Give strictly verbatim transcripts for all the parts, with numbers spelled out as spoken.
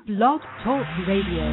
Blog Talk Radio.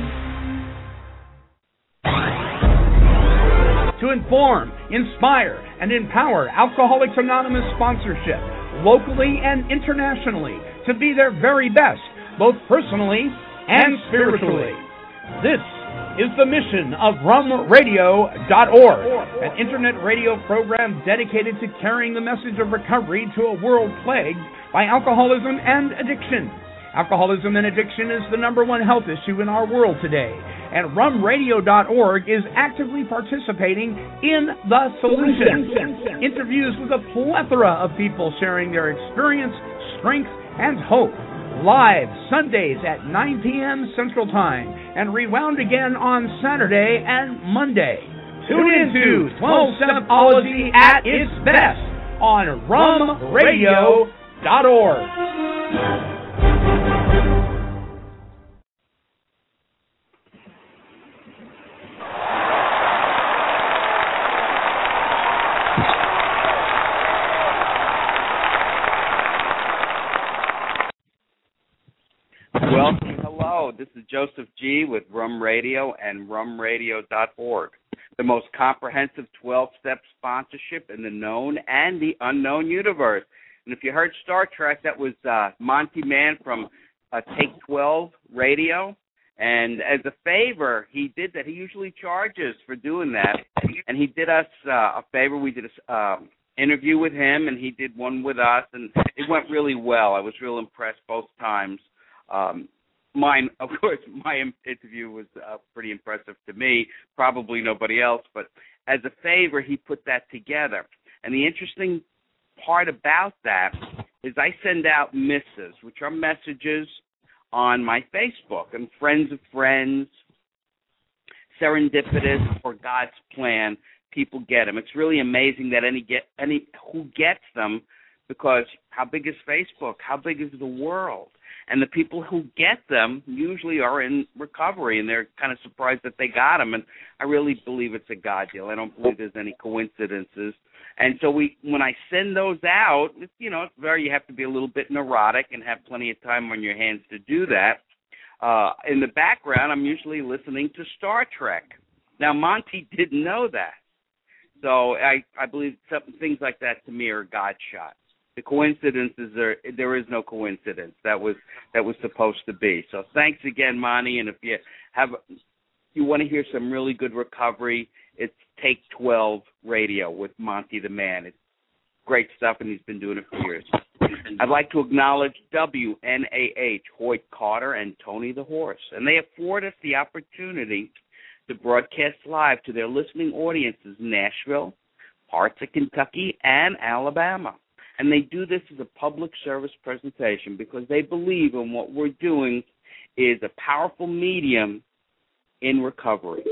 To inform, inspire, and empower Alcoholics Anonymous sponsorship, locally and internationally, to be their very best, both personally and spiritually. This is the mission of rum radio dot org, an internet radio program dedicated to carrying the message of recovery to a world plagued by alcoholism and addiction. Alcoholism and addiction is the number one health issue in our world today, and rum radio dot org is actively participating in the solution. Interviews with a plethora of people sharing their experience, strength, and hope. Live Sundays at nine p.m. Central Time and rewound again on Saturday and Monday. Tune into twelve-Stepology at its best on rum radio dot org. Welcome. Hello. This is Joseph G. with Rum Radio and rum radio dot org, the most comprehensive twelve-step sponsorship in the known and the unknown universe. And if you heard Star Trek, that was uh, Monty Mann from uh, Take twelve Radio. And as a favor, he did that. He usually charges for doing that. And he did us uh, a favor. We did an uh, interview with him, and he did one with us. And it went really well. I was real impressed both times. Um, mine, of course, my interview was uh, pretty impressive to me, probably nobody else, but as a favor, he put that together. And the interesting part about that is I send out missives, which are messages on my Facebook, and Friends of Friends, Serendipitous, or God's Plan, people get them. It's really amazing that any get any who gets them, because how big is Facebook? How big is the world? And the people who get them usually are in recovery, and they're kind of surprised that they got them. And I really believe it's a God deal. I don't believe there's any coincidences. And so we, when I send those out, it's, you know, it's very, you have to be a little bit neurotic and have plenty of time on your hands to do that. Uh, in the background, I'm usually listening to Star Trek. Now, Monty didn't know that. So I, I believe some, things like that to me are God shots. The coincidences are, there is no coincidence. That was that was supposed to be. So thanks again, Monty. And if you have you want to hear some really good recovery, it's Take twelve Radio with Monty the Man. It's great stuff, and he's been doing it for years. I'd like to acknowledge W N A H, Hoyt Carter, and Tony the Horse, and they afford us the opportunity to broadcast live to their listening audiences in Nashville, parts of Kentucky, and Alabama. And they do this as a public service presentation because they believe in what we're doing is a powerful medium in recovery.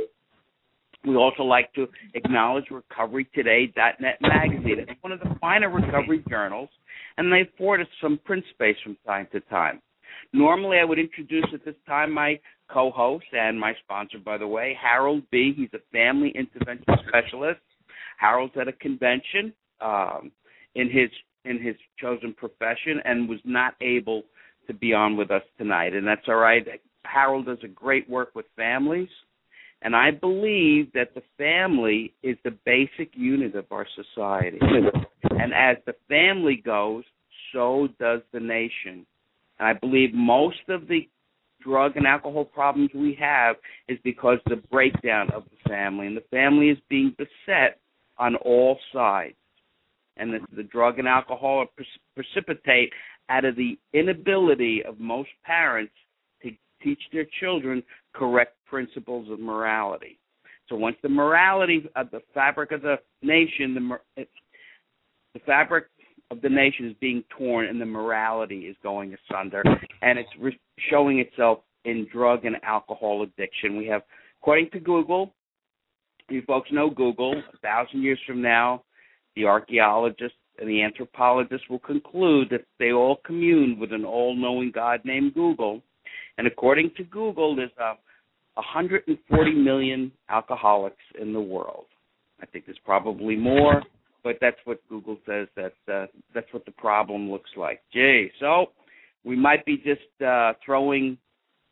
We also like to acknowledge Recovery Today dot net magazine. It's one of the finer recovery journals, and they afford us some print space from time to time. Normally, I would introduce at this time my co-host and my sponsor, by the way, Harold B. He's a family intervention specialist. Harold's at a convention um, in his in his chosen profession and was not able to be on with us tonight. And that's all right. Harold does a great work with families, and I believe that the family is the basic unit of our society. And as the family goes, so does the nation. And I believe most of the drug and alcohol problems we have is because of the breakdown of the family, and the family is being beset on all sides. And the, the drug and alcohol pre- precipitate out of the inability of most parents to teach their children correct principles of morality. So once the morality of the fabric of the nation, the, the fabric of the nation is being torn and the morality is going asunder, and it's re- showing itself in drug and alcohol addiction. We have, according to Google, you folks know Google, a thousand years from now, the archaeologists and the anthropologists will conclude that they all commune with an all-knowing God named Google. And according to Google, there's uh, one hundred forty million alcoholics in the world. I think there's probably more, but that's what Google says. That uh, that's what the problem looks like. Gee, so we might be just uh, throwing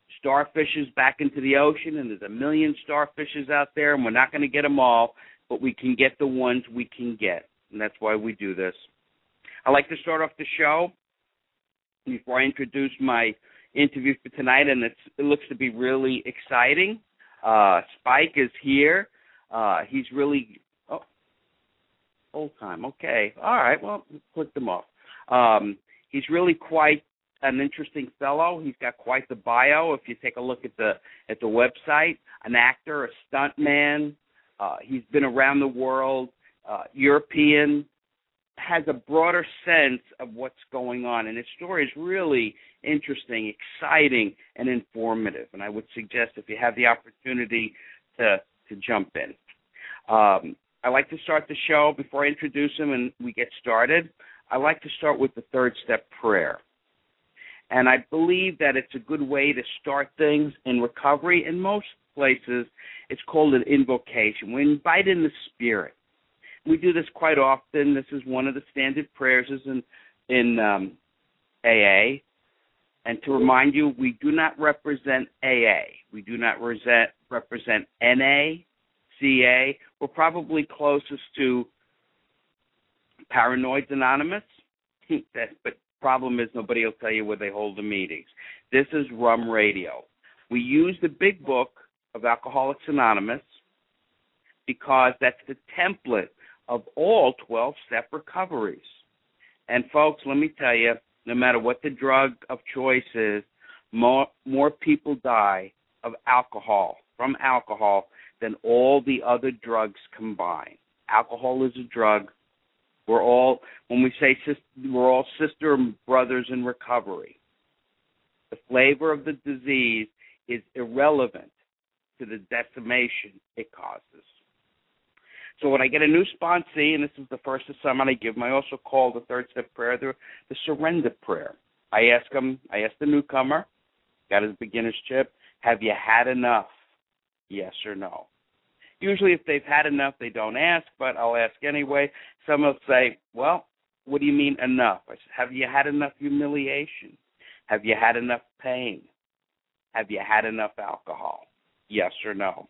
starfishes back into the ocean, and there's a million starfishes out there, and we're not going to get them all, but we can get the ones we can get, and that's why we do this. I'd like to start off the show before I introduce my interview for tonight, and it's, it looks to be really exciting. Uh, Spike is here. Uh, he's really, oh, old time, okay. All right, well, click them off. Um, he's really quite an interesting fellow. He's got quite the bio. If you take a look at the at the website, an actor, a stuntman. Uh, he's been around the world, uh, European, has a broader sense of what's going on. And his story is really interesting, exciting, and informative. And I would suggest if you have the opportunity to, to jump in. Um, I like to start the show, before I introduce him and we get started, I like to start with the third step prayer. And I believe that it's a good way to start things in recovery. In most places, it's called an invocation. We invite in the spirit. We do this quite often. This is one of the standard prayers in, in um, A A. And to remind you, we do not represent A A. We do not resent, represent N A, C A. We're probably closest to Paranoids Anonymous. that, but problem is nobody will tell you where they hold the meetings. This is Rum Radio. We use the big book of Alcoholics Anonymous because that's the template of all twelve-step recoveries. And, folks, let me tell you, no matter what the drug of choice is, more, more people die of alcohol, from alcohol, than all the other drugs combined. Alcohol is a drug. We're all, when we say sister, we're all sister and brothers in recovery. The flavor of the disease is irrelevant to the decimation it causes. So when I get a new sponsee, and this is the first assignment I give them, I also call the third step prayer the, the surrender prayer. I ask them, I ask the newcomer, got his beginner's chip, have you had enough? Yes or no. Usually if they've had enough, they don't ask, but I'll ask anyway. Some will say, well, what do you mean enough? I said, have you had enough humiliation? Have you had enough pain? Have you had enough alcohol? Yes or no?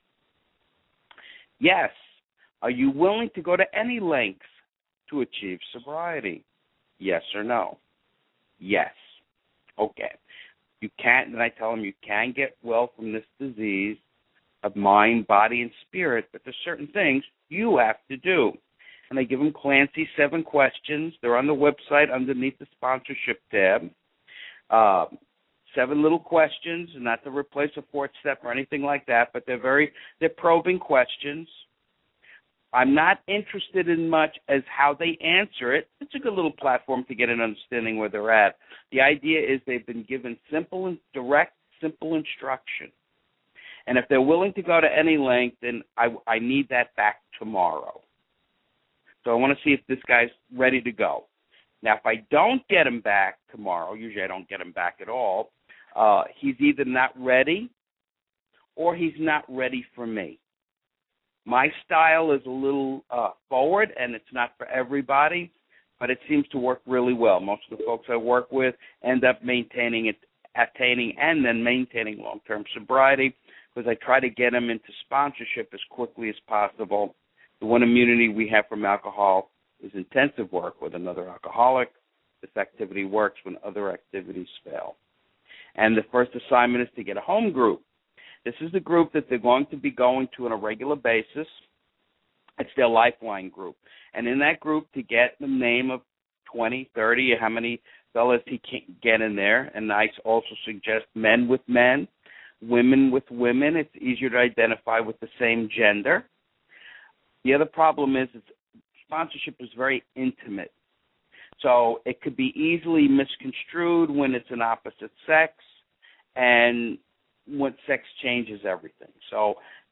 Yes. Are you willing to go to any lengths to achieve sobriety? Yes or no? Yes. Okay. You can't, and I tell them you can get well from this disease of mind, body, and spirit, but there's certain things you have to do. And I give them Clancy seven questions. They're on the website underneath the sponsorship tab. Uh, seven little questions, not to replace a fourth step or anything like that, but they're very, they're probing questions. I'm not interested in much as how they answer it. It's a good little platform to get an understanding where they're at. The idea is they've been given simple and direct, simple instruction. And if they're willing to go to any length, then I, I need that back tomorrow. So I want to see if this guy's ready to go. Now, if I don't get him back tomorrow, usually I don't get him back at all, uh, he's either not ready or he's not ready for me. My style is a little uh, forward, and it's not for everybody, but it seems to work really well. Most of the folks I work with end up maintaining it, attaining and then maintaining long-term sobriety, because I try to get them into sponsorship as quickly as possible. The one immunity we have from alcohol is intensive work with another alcoholic. This activity works when other activities fail. And the first assignment is to get a home group. This is the group that they're going to be going to on a regular basis. It's their Lifeline group. And in that group, to get the name of twenty, thirty, or how many fellas he can get in there, and I also suggest men with men, women with women. It's easier to identify with the same gender. The other problem is it's, sponsorship is very intimate. So it could be easily misconstrued when it's an opposite sex, and when sex changes everything. So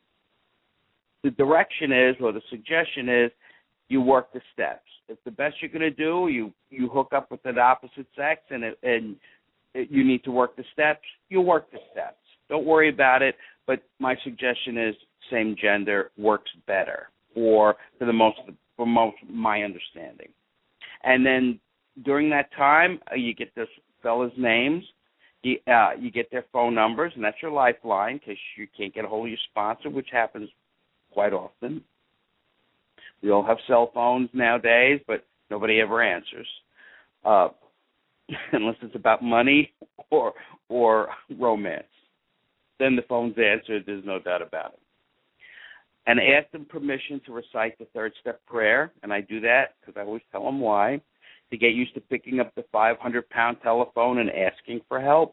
the direction is, or the suggestion is, you work the steps. If the best you're going to do, you, you hook up with the opposite sex, and, it, and it, you need to work the steps, you work the steps. Don't worry about it, but my suggestion is same gender works better, or for the most, for most my understanding. And then during that time, uh, you get this fella's names, You, uh, you get their phone numbers, and that's your lifeline because you can't get a hold of your sponsor, which happens quite often. We all have cell phones nowadays, but nobody ever answers, uh, unless it's about money or or romance. Then the phone's answered, there's no doubt about it. And ask them permission to recite the third step prayer, and I do that because I always tell them why, to get used to picking up the five hundred pound telephone and asking for help.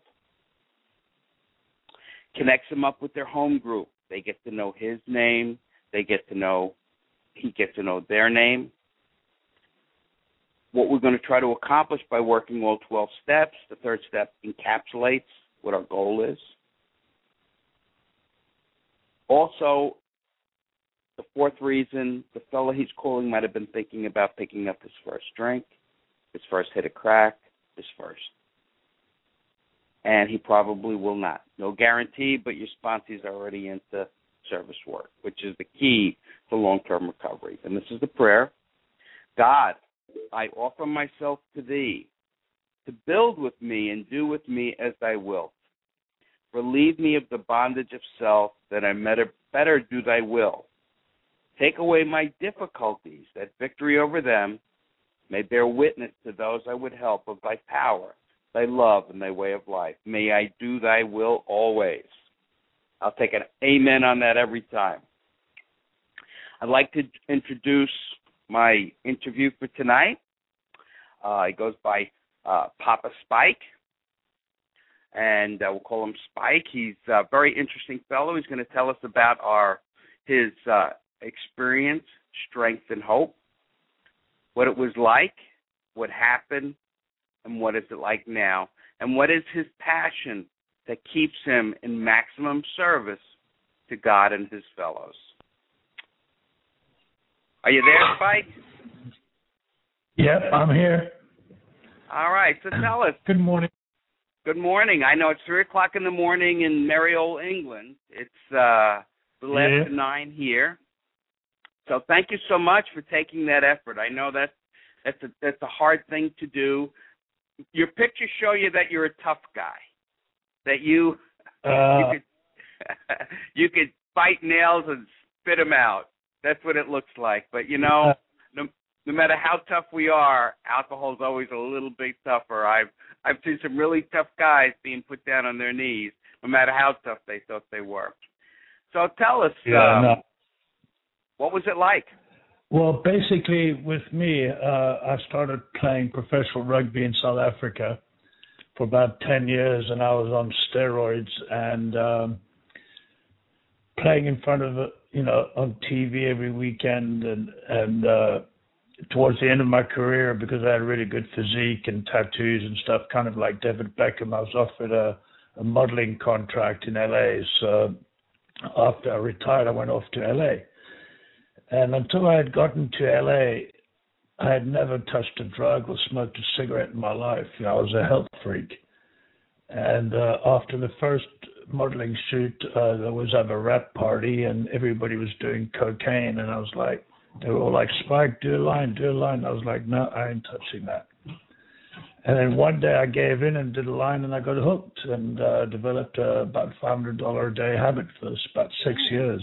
Connects them up with their home group. They get to know his name. They get to know, he gets to know their name. What we're going to try to accomplish by working all twelve steps, the third step encapsulates what our goal is. Also, the fourth reason, the fellow he's calling might have been thinking about picking up his first drink, his first hit of crack, his first. And he probably will not. No guarantee, but your sponsor is already into service work, which is the key to long-term recovery. And this is the prayer. God, I offer myself to thee, to build with me and do with me as thy wilt. Relieve me of the bondage of self, that I better do thy will. Take away my difficulties, that victory over them may bear witness to those I would help of thy power, thy love, and thy way of life. May I do thy will always. I'll take an amen on that every time. I'd like to introduce my interview for tonight. Uh, he goes by uh, Papa Spike, and uh, we'll call him Spike. He's a very interesting fellow. He's going to tell us about our his uh, experience, strength, and hope, what it was like, what happened, and what is it like now, and what is his passion that keeps him in maximum service to God and his fellows. Are you there, Spike? Yep, I'm here. All right, so tell us. Good morning. Good morning. I know it's three o'clock in the morning in merry old England. It's uh, the last yeah. of nine here. So thank you so much for taking that effort. I know that that's a, that's a hard thing to do. Your pictures show you that you're a tough guy, that you uh, you could you could bite nails and spit them out. That's what it looks like. But you know, no, no matter how tough we are, alcohol's always a little bit tougher. I've I've seen some really tough guys being put down on their knees, no matter how tough they thought they were. So tell us, yeah, um, no. what was it like? Well, basically, with me, uh, I started playing professional rugby in South Africa for about ten years, and I was on steroids and um, playing in front of, you know, on T V every weekend. And, and uh, towards the end of my career, because I had a really good physique and tattoos and stuff, kind of like David Beckham, I was offered a, a modeling contract in L A. So after I retired, I went off to L A. And until I had gotten to L A, I had never touched a drug or smoked a cigarette in my life. You know, I was a health freak. And uh, after the first modeling shoot, uh, there was at a rap party, and everybody was doing cocaine. And I was like, they were all like, Spike, do a line, do a line. I was like, no, I ain't touching that. And then one day I gave in and did a line, and I got hooked and uh, developed a about five hundred dollars a day habit for about six years.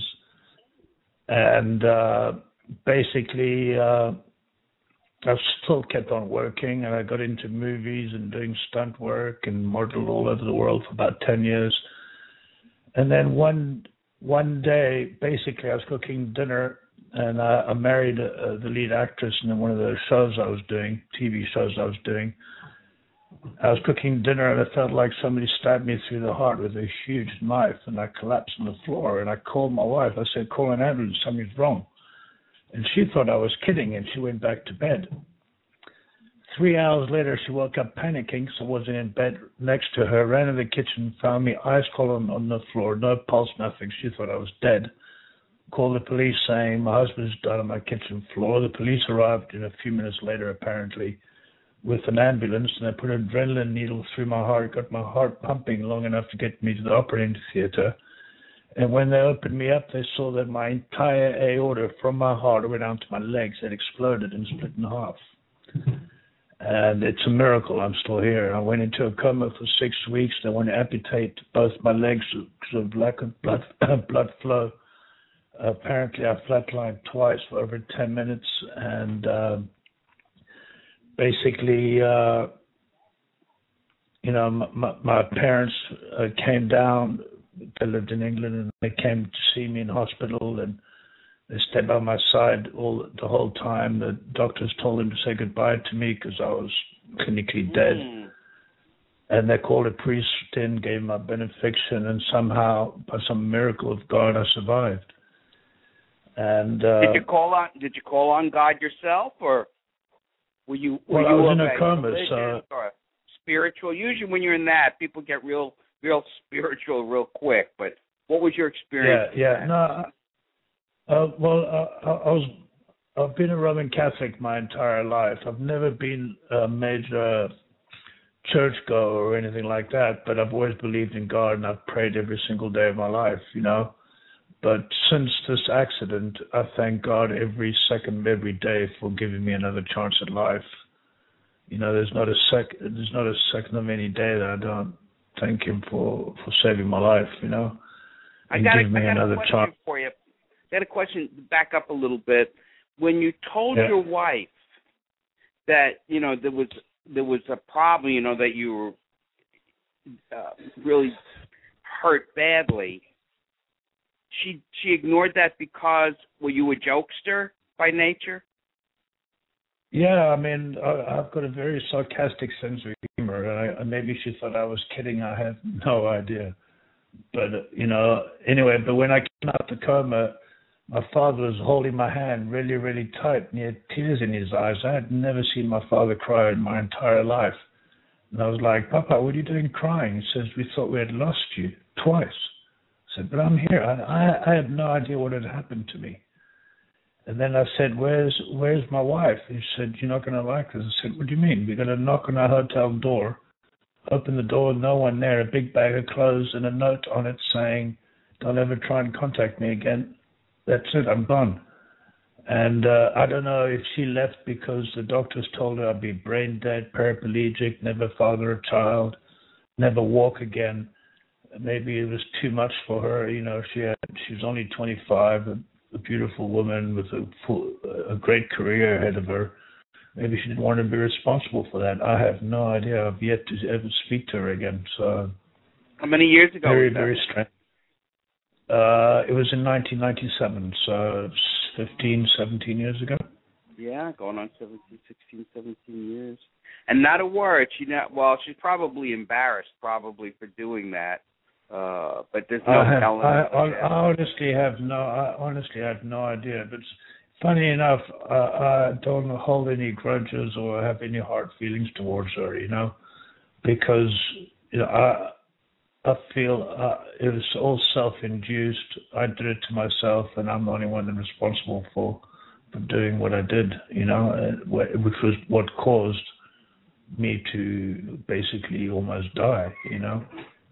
And uh, basically, uh, I still kept on working, and I got into movies and doing stunt work and modeled all over the world for about ten years. And then one one day, basically, I was cooking dinner, and I, I married uh, the lead actress in one of the shows I was doing, T V shows I was doing. I was cooking dinner, and it felt like somebody stabbed me through the heart with a huge knife, and I collapsed on the floor. And I called my wife. I said, call an ambulance, something's wrong. And she thought I was kidding, and she went back to bed. Three hours later, she woke up panicking, so I wasn't in bed next to her, ran in the kitchen, found me ice cold on, on the floor, no pulse, nothing. She thought I was dead. Called the police saying my husband's died on my kitchen floor. The police arrived in a few minutes later, apparently, with an ambulance, and they put an adrenaline needle through my heart, got my heart pumping long enough to get me to the operating theater. And when they opened me up, they saw that my entire aorta from my heart all the way down to my legs had exploded and split in half. and it's a miracle I'm still here. I went into a coma for six weeks. They want to amputate both my legs because of lack of blood blood flow. Apparently, I flatlined twice for over ten minutes, and uh, basically, uh, you know, my, my parents uh, came down. They lived in England, and they came to see me in hospital, and they stayed by my side all the whole time. The doctors told them to say goodbye to me because I was clinically dead. Mm. And they called a priest in, gave my benefiction, and somehow, by some miracle of God, I survived. And uh, did you call on? Did you call on God yourself, or were you? Were well, you I was in a a coma, so or spiritual. Usually, when you're in that, people get real, real spiritual real quick. But what was your experience? Yeah, yeah, no. Uh, well, uh, I, I was. I've been a Roman Catholic my entire life. I've never been a major churchgoer or anything like that, but I've always believed in God, and I've prayed every single day of my life. You know. But since this accident, I thank God every second of every day for giving me another chance at life. You know, there's not a sec, there's not a second of any day that I don't thank Him for, for saving my life. You know, and I got, give me I got another a question chance. for you. I got a question. Back up a little bit. When you told yeah. your wife that you know there was there was a problem, you know that you were uh, really hurt badly. She she ignored that because were you a jokester by nature? Yeah, I mean, I, I've got a very sarcastic sense of humor, and, I, and maybe she thought I was kidding. I have no idea. But, uh, you know, anyway, but when I came out the coma, my father was holding my hand really, really tight, and he had tears in his eyes. I had never seen my father cry in my entire life. And I was like, Papa, what are you doing crying? He says, we thought we had lost you twice. I said, but I'm here. I, I I have no idea what had happened to me. And then I said, where's where's my wife? He said, you're not going to like this. I said, what do you mean? We're going to knock on our hotel door, open the door, no one there, a big bag of clothes and a note on it saying, don't ever try and contact me again. That's it, I'm gone. And uh, I don't know if she left because the doctors told her I'd be brain dead, paraplegic, never father a child, never walk again. Maybe it was too much for her. You know, she had, she was only twenty-five, a, a beautiful woman with a full, a great career ahead of her. Maybe she didn't want to be responsible for that. I have no idea. I've yet to ever speak to her again. So, how many years ago? Very, was that? very strange. Uh, it was in nineteen ninety-seven, so fifteen, seventeen years ago. Yeah, going on seventeen, sixteen, seventeen years. And not a word. She not, well, she's probably embarrassed probably for doing that. Uh, but there's no I have, telling. I, I, I honestly have no. I honestly have no idea. But funny enough, uh, I don't hold any grudges or have any hard feelings towards her. You know, because you know I I feel uh, it was all self-induced. I did it to myself, and I'm the only one that's responsible for for doing what I did. You know, which was what caused me to basically almost die. You know.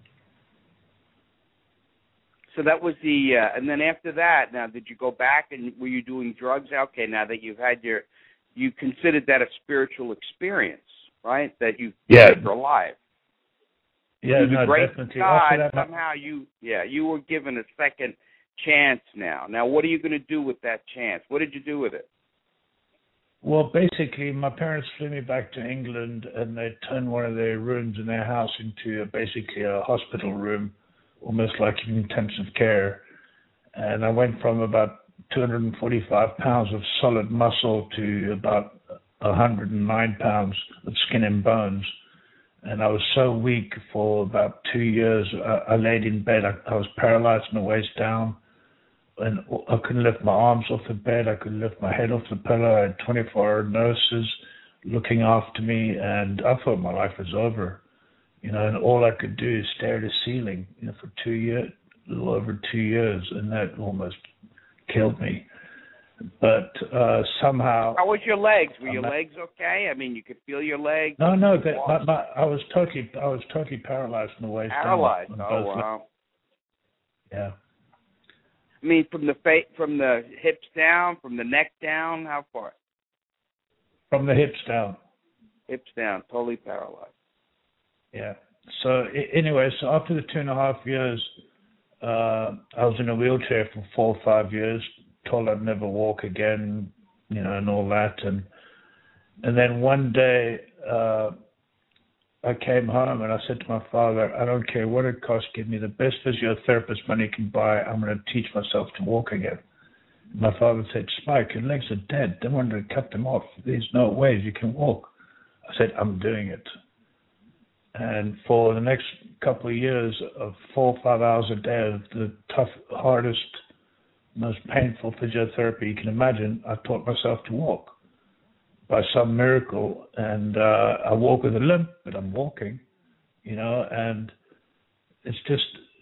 So that was the, uh, and then after that, now did you go back and were you doing drugs? Okay, now that you've had your, you considered that a spiritual experience, right? That you, yeah. you're alive. Yeah, Through no, the grace definitely. of God, that, somehow you, yeah, you were given a second chance now. Now, what are you going to do with that chance? What did you do with it? Well, basically, my parents flew me back to England, and they turned one of their rooms in their house into a, basically a hospital room, almost like intensive care. And I went from about two hundred forty-five pounds of solid muscle to about one hundred nine pounds of skin and bones. And I was so weak for about two years. I, I laid in bed. I, I was paralyzed from the waist down. And I couldn't lift my arms off the bed. I couldn't lift my head off the pillow. I had twenty-four hour nurses looking after me. And I thought my life was over. You know, and all I could do is stare at the ceiling, you know, for two years, a little over two years, and that almost killed me. But uh, somehow... How was your legs? Were your I'm legs okay? I mean, you could feel your legs? No, no, that, my, my, I was totally, I was totally paralyzed from the waist down. Paralyzed? Oh, wow. Legs. Yeah. I mean, from the fa- from the hips down, from the neck down, how far? From the hips down. hips down, totally paralyzed. Yeah. So I- anyway, so after the two and a half years, uh, I was in a wheelchair for four or five years, told I'd never walk again, you know, and all that. And and then one day, uh, I came home and I said to my father, I don't care what it costs, give me the best physiotherapist money can buy. I'm going to teach myself to walk again. My father said, Spike, your legs are dead. They wanted to cut them off. There's no ways you can walk. I said, I'm doing it. And for the next couple of years of four or five hours a day of the tough, hardest, most painful physiotherapy you can imagine, I taught myself to walk by some miracle. And uh, I walk with a limp, but I'm walking, you know, and it's just,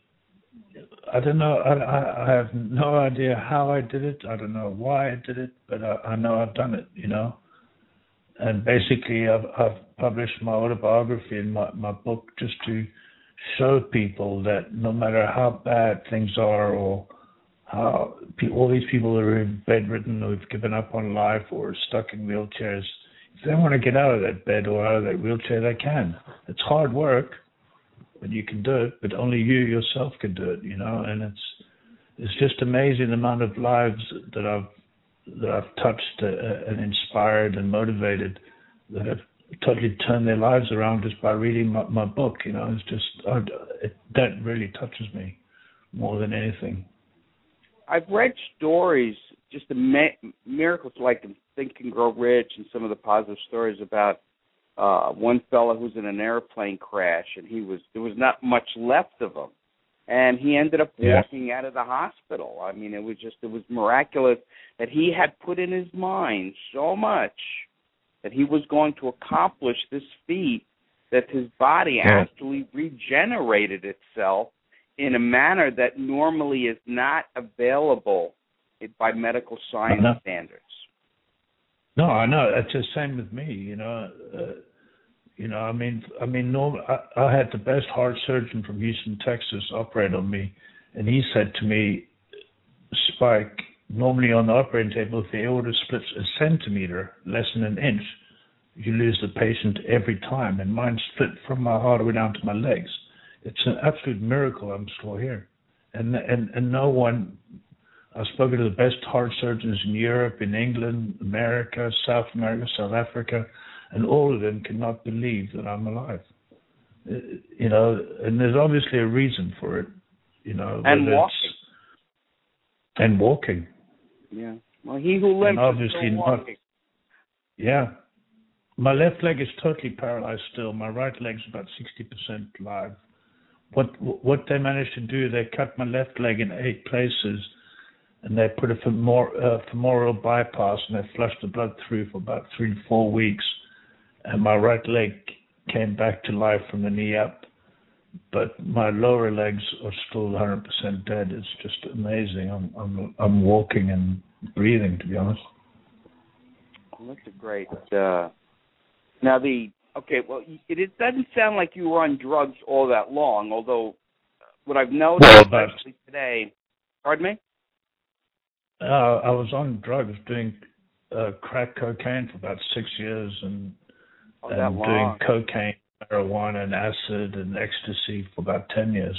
I don't know, I, I have no idea how I did it. I don't know why I did it, but I, I know I've done it, you know. And basically, I've, I've published my autobiography in my, my book just to show people that no matter how bad things are or how pe- all these people that are bedridden or have given up on life or are stuck in wheelchairs, if they want to get out of that bed or out of that wheelchair, they can. It's hard work, but you can do it. But only you yourself can do it, you know. And it's it's just amazing the amount of lives that I've that I've touched uh, and inspired and motivated that have totally turned their lives around just by reading my, my book. You know, it's just I, it, that really touches me more than anything. I've read stories, just the ma- miracles like in Think and Grow Rich and some of the positive stories about uh, one fellow who's in an airplane crash and he was there was not much left of him. And he ended up walking yeah. out of the hospital. I mean, it was just, it was miraculous that he had put in his mind so much that he was going to accomplish this feat, that his body yeah. actually regenerated itself in a manner that normally is not available by medical science standards. No, I know. It's the same with me, you know. Uh, You know, I mean, I mean, norm, I, I had the best heart surgeon from Houston, Texas, operate on me, and he said to me, Spike, normally on the operating table, if the aorta splits a centimeter, less than an inch, you lose the patient every time, and mine split from my heart all the way down to my legs. It's an absolute miracle I'm still here. And and, and no one, I've spoken to the best heart surgeons in Europe, in England, America, South America, South Africa, and all of them cannot believe that I'm alive. You know, and there's obviously a reason for it, you know. And walking. And walking. Yeah. Well, he who lives is still walking. Not, yeah. My left leg is totally paralyzed still. My right leg's about sixty percent live. What what they managed to do, they cut my left leg in eight places, and they put a femor, uh, femoral bypass, and they flushed the blood through for about three to four weeks. And my right leg came back to life from the knee up, but my lower legs are still one hundred percent dead. It's just amazing. I'm I'm I'm walking and breathing, to be honest. Well, that's a great. Uh, now the okay. Well, it, it doesn't sound like you were on drugs all that long. Although, what I've noticed, well, especially today. Pardon me. Uh, I was on drugs, doing uh, crack cocaine for about six years, and. Oh, and doing cocaine, marijuana, and acid and ecstasy for about ten years.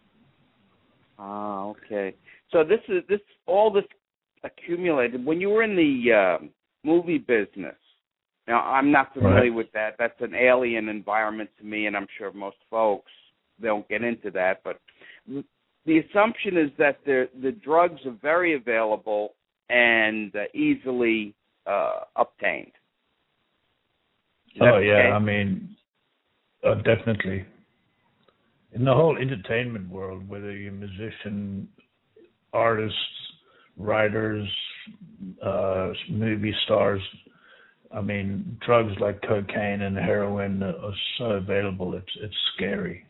Ah, okay. So this is this all this accumulated when you were in the uh, movie business. Now, I'm not familiar right. with that. That's an alien environment to me, and I'm sure most folks don't get into that. But the assumption is that the the drugs are very available and uh, easily uh, obtained. Oh, yeah, I mean, uh, definitely. In the whole entertainment world, whether you're a musician, artists, writers, uh, movie stars, I mean, drugs like cocaine and heroin are so available, it's it's scary.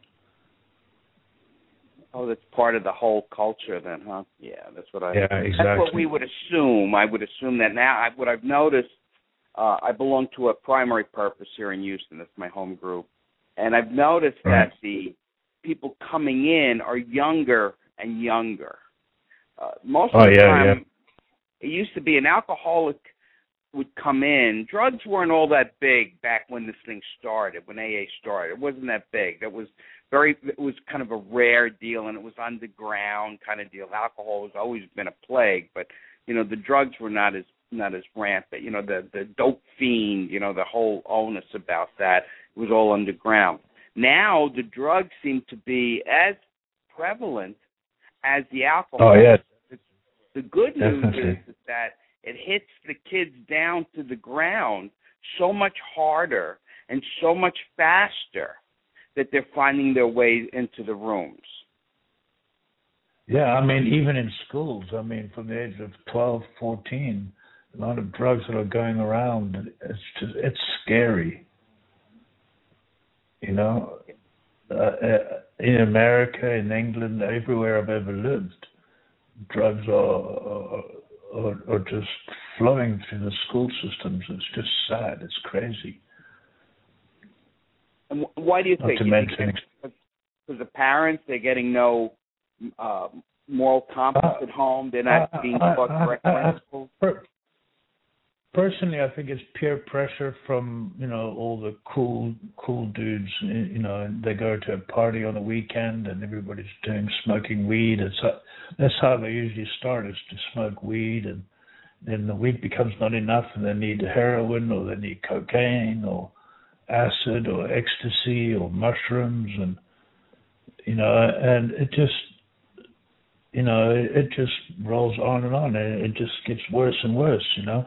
Oh, that's part of the whole culture then, huh? Yeah, that's what I... Yeah, exactly. That's what we would assume. I would assume that now. I, what I've noticed... Uh, I belong to a primary purpose here in Houston. That's my home group. And I've noticed right. that the people coming in are younger and younger. Uh, most oh, of the yeah, time, yeah. it used to be an alcoholic would come in. Drugs weren't all that big back when this thing started, when A A started. It wasn't that big. It was very, it was kind of a rare deal, and it was underground kind of deal. Alcohol has always been a plague, but you know the drugs were not as not as rampant. You know the the dope fiend. You know the whole onus about that. It was all underground. Now the drugs seem to be as prevalent as the alcohol. Oh yeah. The good news Definitely. is that it hits the kids down to the ground so much harder and so much faster that they're finding their way into the rooms. Yeah, I mean, even in schools, I mean, from the age of twelve, fourteen, a lot of drugs that are going around, it's just, it's scary. You know, uh, uh, in America, in England, everywhere I've ever lived, drugs are, are, are, are just flowing through the school systems. It's just sad. It's crazy. And why do you Not think? to You mention, think because the parents, they're getting no uh, moral compass uh, at home. They're not uh, being uh, taught uh, correctly uh, in school. per- Personally, I think it's peer pressure from, you know, all the cool, cool dudes. You know, and they go to a party on the weekend and everybody's doing smoking weed. It's that's how they usually start, is to smoke weed, and then the weed becomes not enough, and they need heroin, or they need cocaine, or acid, or ecstasy, or mushrooms, and you know, and it just, you know, it, it just rolls on and on, and it just gets worse and worse, you know.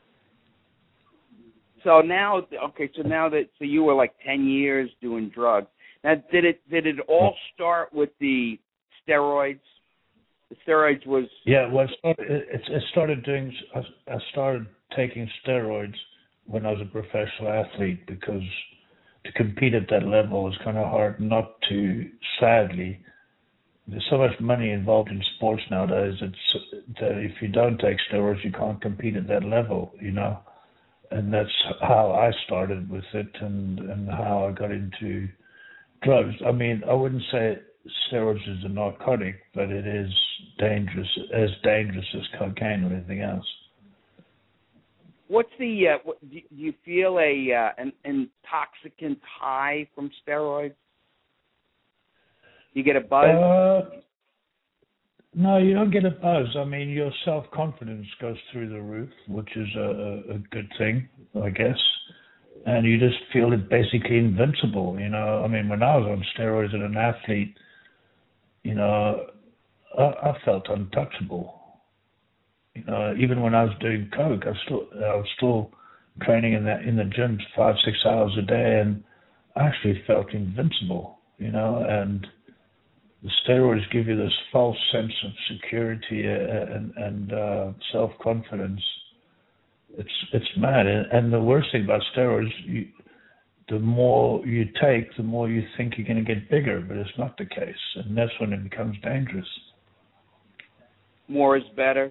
So now, okay, so now that so you were like ten years doing drugs. Now, did it did it all start with the steroids? The steroids was Yeah, well, it started, it, it started doing. I, I started taking steroids when I was a professional athlete, because to compete at that level is kind of hard not to. Sadly, there's so much money involved in sports nowadays. It's that if you don't take steroids, you can't compete at that level. You know. And that's how I started with it, and, and how I got into drugs. I mean, I wouldn't say steroids is a narcotic, but it is dangerous, as dangerous as cocaine or anything else. What's the? Uh, what, do you feel a uh, an intoxicant high from steroids? You get a buzz? Uh, No, you don't get a buzz. I mean, your self-confidence goes through the roof, which is a, a good thing, I guess. And you just feel it basically invincible, you know. I mean, when I was on steroids as an athlete, you know, I, I felt untouchable. You know, even when I was doing coke, I still I was still training in the in the gym five six hours a day, and I actually felt invincible, you know. And the steroids give you this false sense of security and, and uh, self-confidence. It's it's mad. And, and the worst thing about steroids, you, the more you take, the more you think you're going to get bigger, but it's not the case. And that's when it becomes dangerous. More is better?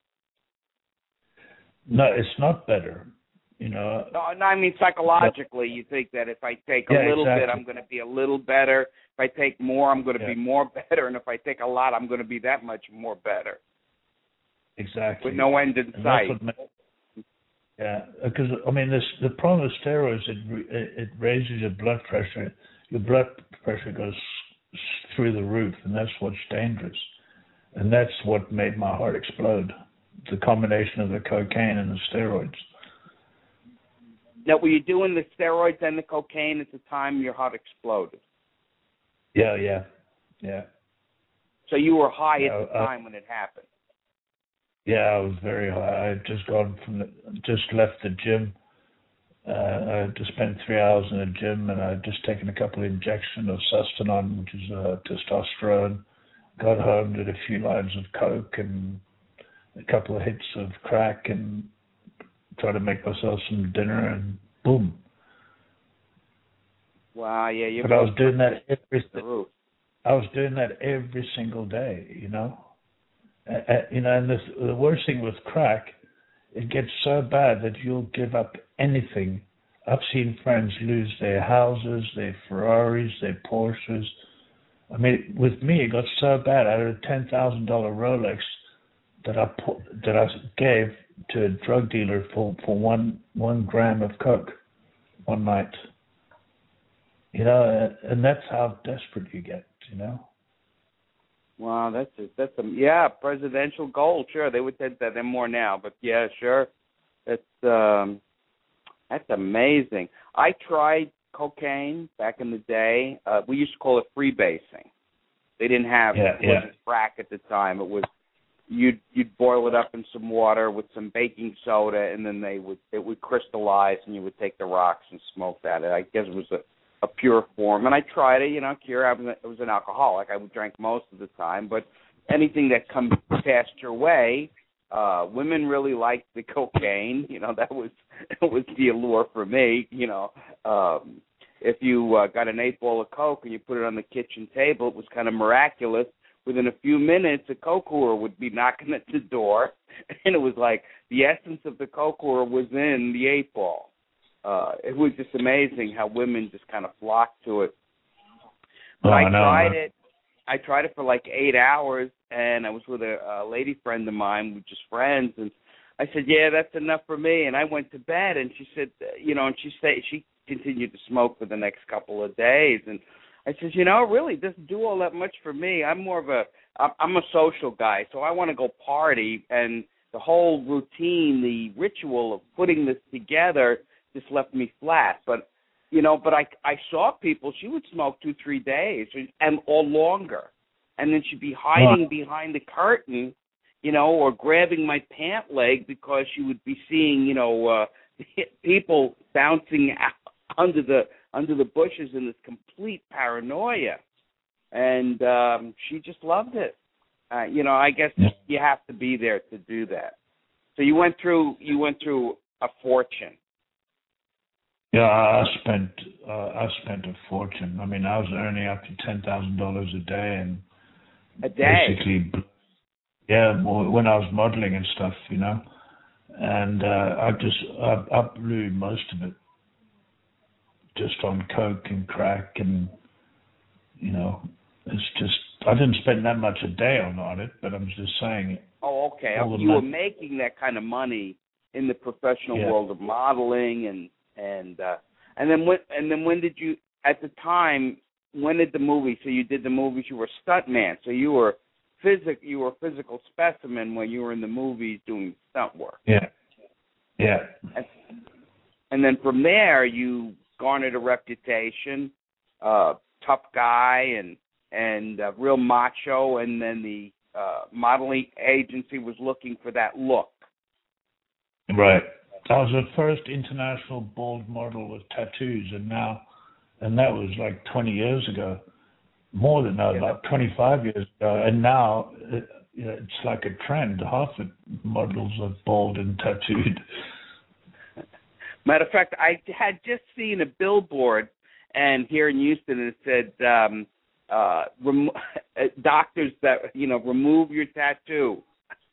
No, it's not better. You know. No, no, I mean psychologically, you think that if I take a yeah, little exactly. bit, I'm going to be a little better. If I take more, I'm going to yeah. be more better. And if I take a lot, I'm going to be that much more better. Exactly. With no end in and sight. Ma- yeah, because, I mean, this, the problem with steroids, it, it raises your blood pressure. Your blood pressure goes through the roof, and that's what's dangerous. And that's what made my heart explode, the combination of the cocaine and the steroids. Now, were you doing the steroids and the cocaine at the time your heart exploded? Yeah, yeah, yeah. So you were high yeah, at the uh, time when it happened? Yeah, I was very high. I had just gone from the, just left the gym. Uh, I had to spend three hours in the gym, and I had just taken a couple of injections of Sustanon, which is uh, testosterone. Got home, did a few lines of coke and a couple of hits of crack, and tried to make myself some dinner, and boom. Wow, yeah, you. But I was doing that every. Roof. I was doing that every single day, you know. Uh, you know, and this, the worst thing with crack, it gets so bad that you'll give up anything. I've seen friends lose their houses, their Ferraris, their Porsches. I mean, with me, it got so bad. I had a ten thousand dollar Rolex that I put, that I gave to a drug dealer for, for one one gram of coke one night. You know, and that's how desperate you get. You know. Wow, that's a, that's a yeah presidential goal. Sure, they would take that in more now, but yeah, sure, that's um, that's amazing. I tried cocaine back in the day. Uh, we used to call it freebasing. They didn't have yeah, it wasn't yeah. crack at the time. It was you'd you'd boil it up in some water with some baking soda, and then they would it would crystallize, and you would take the rocks and smoke that. I guess it was a a pure form, and I tried it, you know, cure. I was, I was an alcoholic. I drank most of the time, but anything that comes past your way, uh, women really liked the cocaine. You know, that was that was the allure for me. You know, um, if you uh, got an eight ball of coke and you put it on the kitchen table, it was kind of miraculous. Within a few minutes, a coke whore would be knocking at the door, and it was like the essence of the coke whore was in the eight ball. Uh, it was just amazing how women just kind of flocked to it. But oh, I no, tried no. it. I tried it for like eight hours, and I was with a, a lady friend of mine, we were just friends, and I said, "Yeah, that's enough for me." And I went to bed, and she said, "You know," and she said she continued to smoke for the next couple of days, and I said, "You know, it really doesn't do all that much for me. I'm more of a I'm a social guy, so I want to go party, and the whole routine, the ritual of putting this together." Just left me flat, but you know, but I I saw people. She would smoke two, three days, and or longer, and then she'd be hiding wow. behind the curtain, you know, or grabbing my pant leg because she would be seeing, you know, uh, people bouncing out under the under the bushes in this complete paranoia, and um, she just loved it. Uh, you know, I guess yeah. you have to be there to do that. So you went through you went through a fortune. Yeah, I spent uh, I spent a fortune. I mean, I was earning up to ten thousand dollars a day, and a day. Basically, yeah, when I was modeling and stuff, you know, and uh, I just I, I blew most of it just on coke and crack, and you know, it's just I didn't spend that much a day on on it, but I'm just saying. Oh, okay. You were making that kind of money in the professional yeah. world of modeling and. And uh, and then when and then when did you at the time when did the movie? So you did the movies. You were a stuntman. So you were physic. You were a physical specimen when you were in the movies doing stunt work. Yeah, yeah. And, and then from there you garnered a reputation, uh, tough guy and and uh, real macho. And then the uh, modeling agency was looking for that look. Right. I was the first international bald model with tattoos, and now, and that was like twenty years ago, more than that, about twenty-five years ago, and now it, you know, it's like a trend. Half the models are bald and tattooed. Matter of fact, I had just seen a billboard, and here in Houston, it said, um, uh, rem- "Doctors that you know remove your tattoo."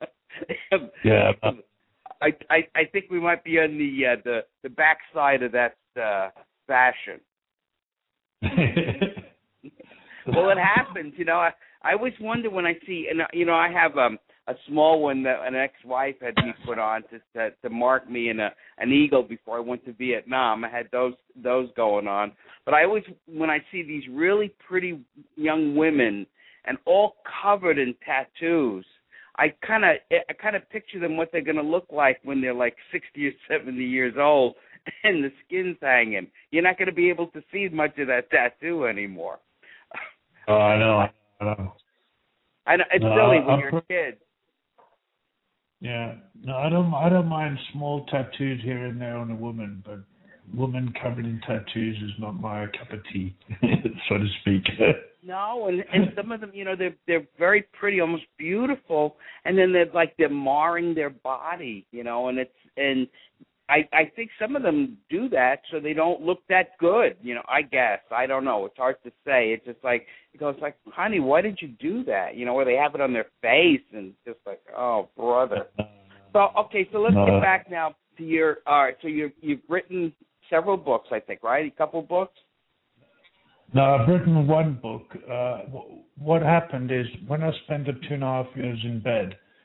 Yeah. I, I I think we might be on the uh, the the backside of that uh, fashion. Well, it happens, you know. I, I always wonder when I see, and you know, I have um, a small one that an ex-wife had me put on to to, to mark me in a an eagle before I went to Vietnam. I had those those going on, but I always when I see these really pretty young women and all covered in tattoos. I kind of I kind of picture them what they're going to look like when they're like sixty or seventy years old and the skin's hanging. You're not going to be able to see much of that tattoo anymore. Oh, I know. I know. I know it's no, silly when I'm you're a kid. Yeah. No, I don't. I don't mind small tattoos here and there on a woman, but woman covered in tattoos is not my cup of tea, so to speak. No, and, and some of them, you know, they're they're very pretty, almost beautiful, and then they're like they're marring their body, you know, and it's and I I think some of them do that so they don't look that good, you know. I guess I don't know. It's hard to say. It's just like it goes like, honey, why did you do that? You know, or they have it on their face and just like, oh, brother. So okay, so let's no. get back now to your. All right, so you you've written several books, I think, right? A couple books. No, I've written one book. Uh, what happened is when I spent the two and a half years in bed,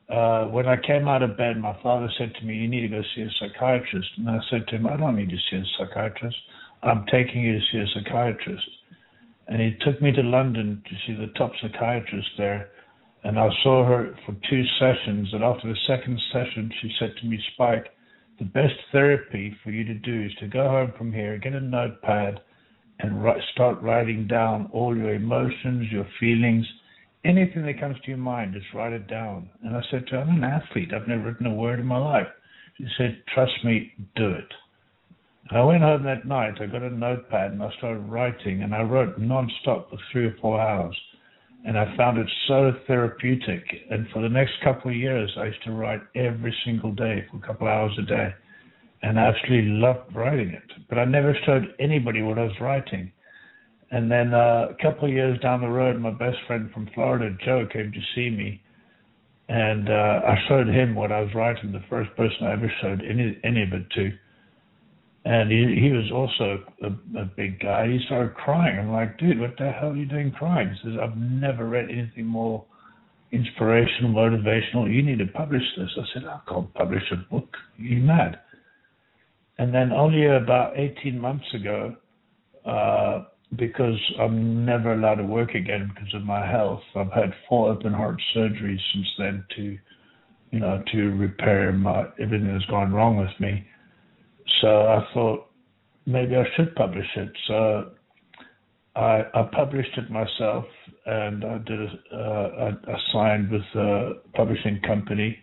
uh, when I came out of bed, my father said to me, "You need to go see a psychiatrist." And I said to him, "I don't need to see a psychiatrist. I'm taking you to see a psychiatrist." And he took me to London to see the top psychiatrist there. And I saw her for two sessions. And after the second session, she said to me, "Spike, the best therapy for you to do is to go home from here, get a notepad, and write, start writing down all your emotions, your feelings, anything that comes to your mind, just write it down." And I said to her, "I'm an athlete. I've never written a word in my life." She said, "Trust me, do it." And I went home that night. I got a notepad and I started writing, and I wrote nonstop for three or four hours. And I found it so therapeutic. And for the next couple of years, I used to write every single day for a couple of hours a day. And I absolutely loved writing it. But I never showed anybody what I was writing. And then uh, a couple of years down the road, my best friend from Florida, Joe, came to see me. And uh, I showed him what I was writing, the first person I ever showed any, any of it to. And he, he was also a, a big guy. He started crying. I'm like, "Dude, what the hell are you doing crying?" He says, "I've never read anything more inspirational, motivational. You need to publish this." I said, "I can't publish a book. Are you mad?" And then only about eighteen months ago, uh, because I'm never allowed to work again because of my health, I've had four open heart surgeries since then to, you know, to repair my everything that's gone wrong with me. So I thought maybe I should publish it. So I, I published it myself, and I did. A, uh, I, I signed with a publishing company,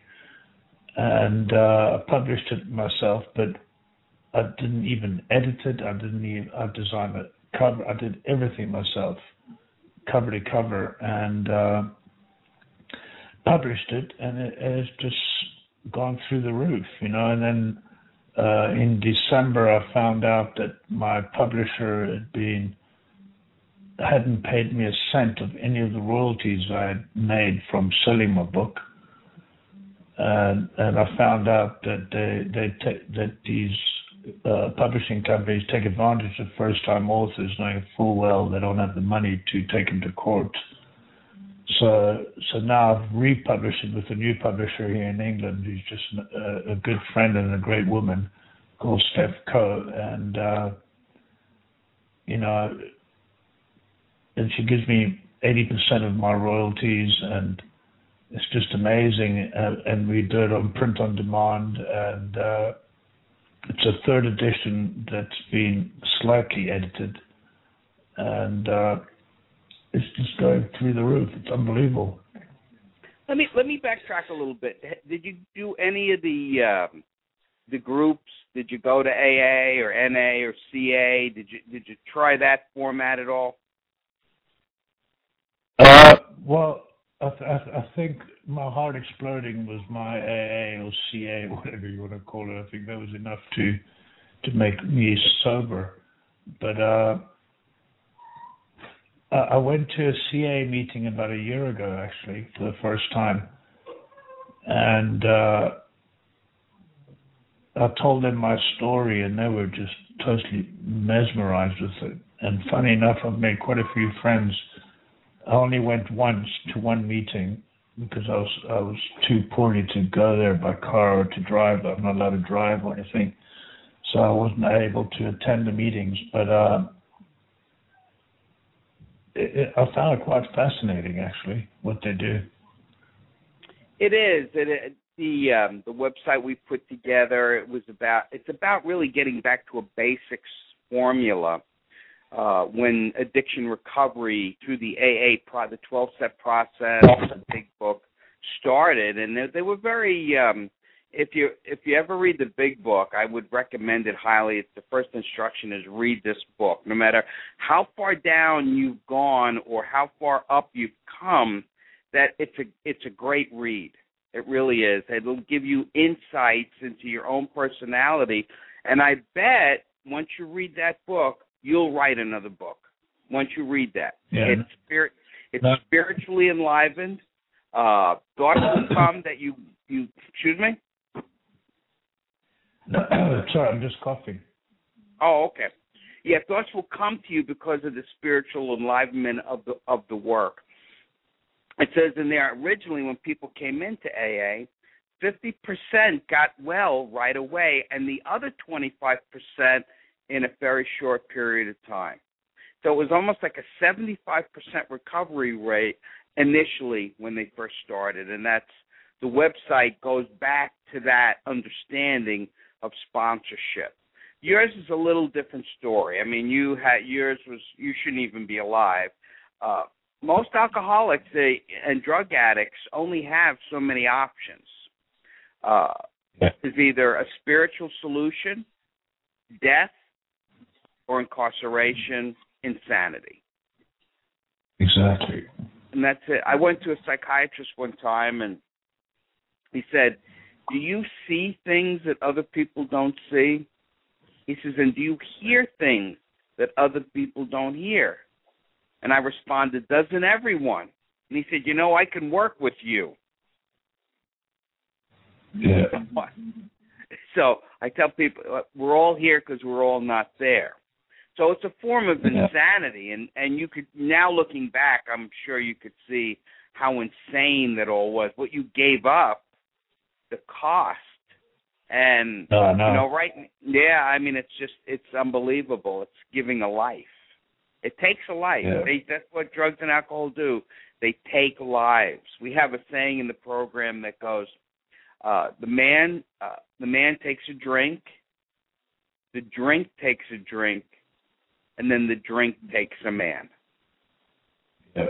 and uh, I published it myself. But I didn't even edit it. I didn't even. I designed it cover. I did everything myself, cover to cover, and uh, published it, and it, it's just gone through the roof, you know. And then. Uh, in December, I found out that my publisher had been hadn't paid me a cent of any of the royalties I had made from selling my book, and and I found out that they they ta- that these uh, publishing companies take advantage of first-time authors, knowing full well they don't have the money to take them to court. So, so now I've republished it with a new publisher here in England, who's just a, a good friend and a great woman called Steph Coe, and uh, you know, and she gives me eighty percent of my royalties, and it's just amazing. Uh, and we do it on print on demand, and uh, it's a third edition that's been slightly edited, and. Uh, It's just going through the roof. It's unbelievable. Let me let me backtrack a little bit. Did you do any of the um, the groups? Did you go to A A or N A or C A? Did you did you try that format at all? Uh, well, I, th- I, th- I think my heart exploding was my A A or C A, whatever you want to call it. I think that was enough to to make me sober. But uh, I went to a C A meeting about a year ago, actually, for the first time. And uh, I told them my story, and they were just totally mesmerized with it. And funny enough, I've made quite a few friends. I only went once to one meeting because I was I was too poorly to go there by car or to drive. I'm not allowed to drive or anything. So I wasn't able to attend the meetings. But uh, it, it, I found it quite fascinating, actually, what they do. It is. It, it, the um, the website we put together, it was about. It's about really getting back to a basics formula uh, when addiction recovery through the A A, pro, the twelve-step process, the Big Book started, and they, they were very. Um, if you if you ever read the Big Book, I would recommend it highly. It's the first instruction is read this book, no matter how far down you've gone or how far up you've come. That it's a it's a great read. It really is. It'll give you insights into your own personality. And I bet once you read that book, you'll write another book. Once you read that, yeah. it's spirit. It's no. spiritually enlivened. Uh, thoughts will come that you you. Excuse me. No, sorry, I'm just coughing. Oh, okay. Yeah, thoughts will come to you because of the spiritual enlivenment of the of the work. it says in there, originally when people came into A A, fifty percent got well right away, and the other twenty-five percent in a very short period of time. So it was almost like a seventy-five percent recovery rate initially when they first started, and that's the website goes back to that understanding of sponsorship. Yours is a little different story. I mean, you had yours was you shouldn't even be alive. Uh, most alcoholics they, and drug addicts only have so many options. Uh, it's either a spiritual solution, death, or incarceration, insanity. Exactly. And that's it. I went to a psychiatrist one time, and he said, do you see things that other people don't see? He says, and do you hear things that other people don't hear? And I responded, doesn't everyone? And he said, you know, I can work with you. Yeah. So I tell people, we're all here because we're all not there. So it's a form of insanity, and, and you could, now looking back, I'm sure you could see how insane that all was. What you gave up, the cost, and, oh, no. you know, right, yeah, I mean, it's just, it's unbelievable. It's giving a life. It takes a life. Yeah. They, that's what drugs and alcohol do. They take lives. We have a saying in the program that goes, uh, the man, uh, the man takes a drink, the drink takes a drink, and then the drink takes a man. Yeah.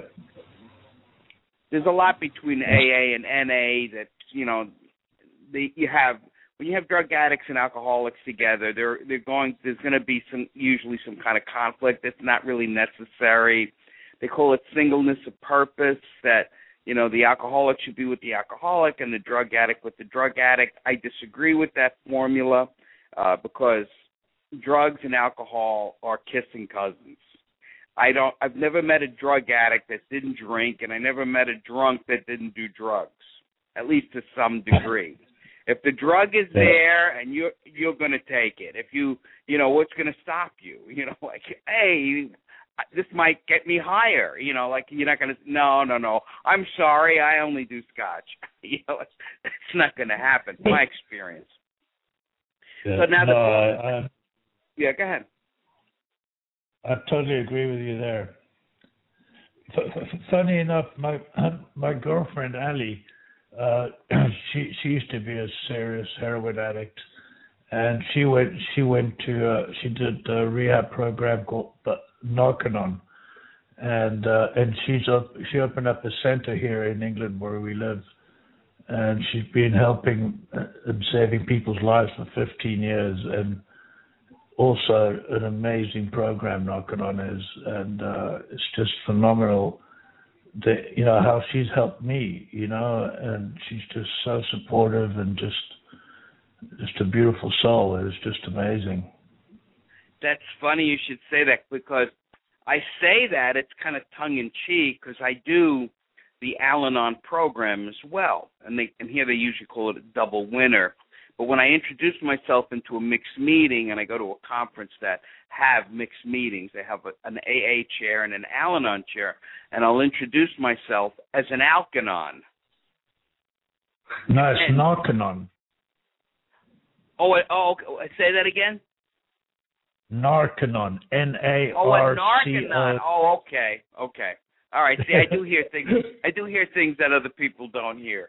There's a lot between A A and N A that, you know, they, you have, when you have drug addicts and alcoholics together, they're, they're going, there's going to be some, usually some kind of conflict that's not really necessary. They call it singleness of purpose, that, you know, the alcoholic should be with the alcoholic and the drug addict with the drug addict. I disagree with that formula uh, because drugs and alcohol are kissing cousins. I don't. I've never met a drug addict that didn't drink, and I never met a drunk that didn't do drugs, at least to some degree. If the drug is there and you're you're going to take it, if you you know what's going to stop you? You know, like, hey, this might get me higher. You know, like you're not going to. No, no, no. I'm sorry, I only do scotch. You know, it's, it's not going to happen. My experience. Yeah. So now no, the I, I, yeah, go ahead. I totally agree with you there. F- f- funny enough, my my girlfriend Ali, uh, she she used to be a serious heroin addict, and she went she went to uh, she did a rehab program called Narconon, and uh, and she's up she opened up a center here in England where we live, and she's been helping and saving people's lives for fifteen years, and also an amazing program Narconon is, and uh, it's just phenomenal. The, you know how she's helped me, you know, and she's just so supportive and just just a beautiful soul. It's just amazing. That's funny you should say that, because I say that it's kind of tongue in cheek, because I do the Al-Anon program as well, and they and here they usually call it a double winner. But when I introduce myself into a mixed meeting, and I go to a conference that have mixed meetings, they have a, an A A chair and an Al-Anon chair, and I'll introduce myself as an Alkanon. No, it's and, Narconon. Oh, oh, okay. Say that again? Narconon, N A Oh, a R C O. Narconon. Oh, okay, okay. All right. See, I do hear things. I do hear things that other people don't hear.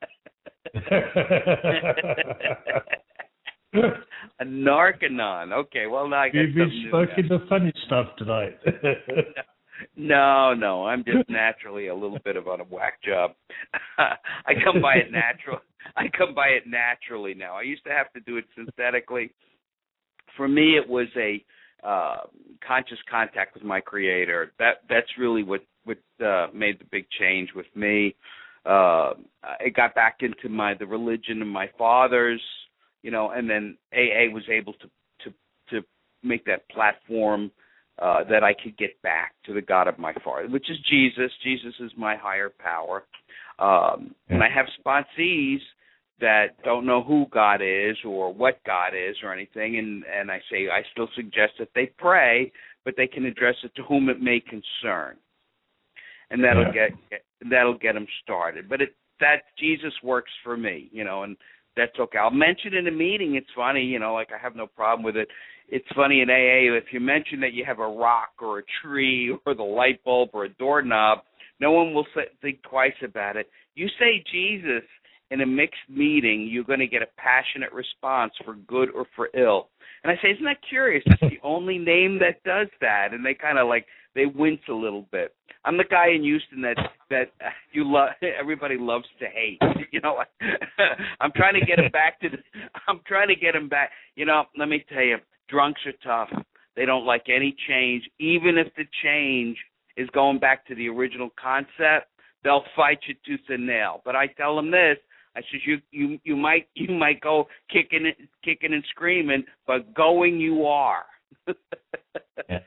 A Narconon. Okay, well, now I got You've been spoken the funny stuff tonight. No, no, I'm just naturally a little bit of on a whack job. I come by it natural. I come by it naturally now. I used to have to do it synthetically. For me, it was a uh, conscious contact with my Creator. That that's really what what uh, made the big change with me. Uh, I got back into my the religion of my fathers, you know, and then A A was able to to to make that platform uh, that I could get back to the God of my father, which is Jesus. Jesus is my higher power. Um, yeah. And I have sponsees that don't know who God is or what God is or anything, and, and I say I still suggest that they pray, but they can address it to whom it may concern. And that'll yeah. get, get that'll get them started. But it, that Jesus works for me, you know, and that's okay. I'll mention in a meeting. It's funny, you know, like I have no problem with it. It's funny in A A, if you mention that you have a rock or a tree or the light bulb or a doorknob, no one will say, think twice about it. You say Jesus in a mixed meeting, you're going to get a passionate response for good or for ill. And I say, isn't that curious? It's the only name that does that. And they kind of like, they wince a little bit. I'm the guy in Houston that that you love. Everybody loves to hate. You know, I'm trying to get him back to. The, I'm trying to get him back. You know, let me tell you, drunks are tough. They don't like any change, even if the change is going back to the original concept. They'll fight you tooth and nail. But I tell them this. I said, you you you might you might go kicking kicking and screaming, but going you are. Yeah.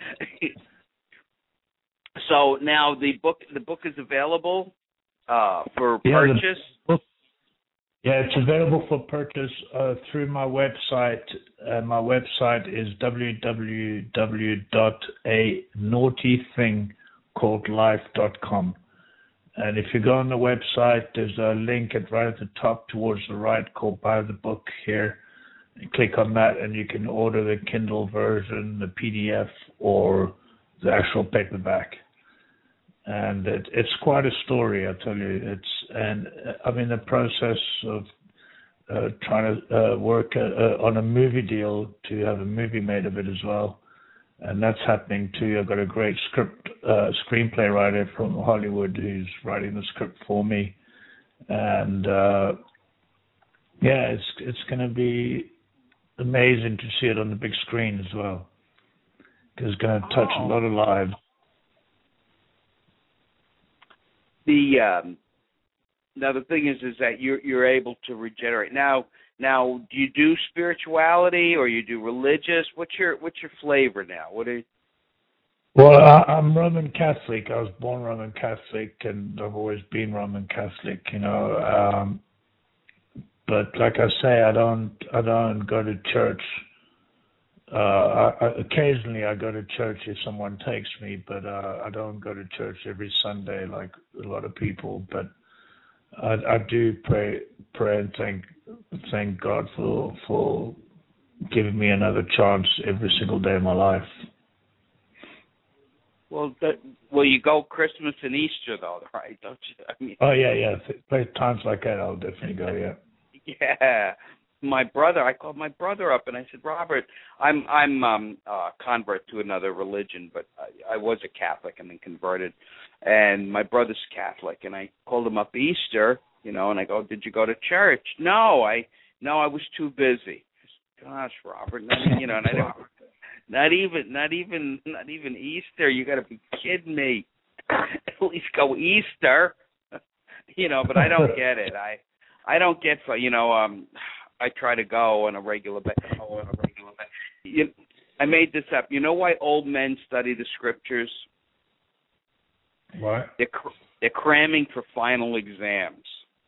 So now the book the book is available uh, for yeah, purchase. Book, yeah, it's available for purchase uh, through my website. Uh, my website is w w w dot a naughty thing called life dot com. And if you go on the website, there's a link at right at the top towards the right called Buy the Book here. You click on that and you can order the Kindle version, the P D F, or the actual paperback. And it, it's quite a story, I tell you. It's and I'm in the process of uh, trying to uh, work uh, uh, on a movie deal to have a movie made of it as well. And that's happening too. I've got a great script, uh, screenplay writer from Hollywood who's writing the script for me. And uh, yeah, it's it's going to be amazing to see it on the big screen as well, because it's going to touch oh. a lot of lives. The um, now the thing is, is that you're you're able to regenerate. Now, now, do you do spirituality or you do religious? What's your what's your flavor now? What are you... Well, I, I'm Roman Catholic. I was born Roman Catholic, and I've always been Roman Catholic. You know, um, but like I say, I don't I don't go to church. Uh, I, I, occasionally I go to church if someone takes me, but uh, I don't go to church every Sunday like a lot of people. But I, I do pray, pray and thank thank God for for giving me another chance every single day of my life. Well, that, well, you go Christmas and Easter though, right? Don't you? I mean, oh yeah, yeah. Times like that, I'll definitely go. Yeah. Yeah. My brother, I called my brother up and I said, Robert, I'm I'm um, a convert to another religion, but I, I was a Catholic and then converted, and my brother's Catholic, and I called him up Easter, you know, and I go, did you go to church? No, I no, I was too busy. Said, gosh, Robert, not, you know, and I don't, not even not even not even Easter. You got to be kidding me. At least go Easter, you know. But I don't get it. I I don't get, you know. um. I try to go on a regular basis. On a regular basis. I made this up. You know why old men study the scriptures? What? They're, cr- they're cramming for final exams.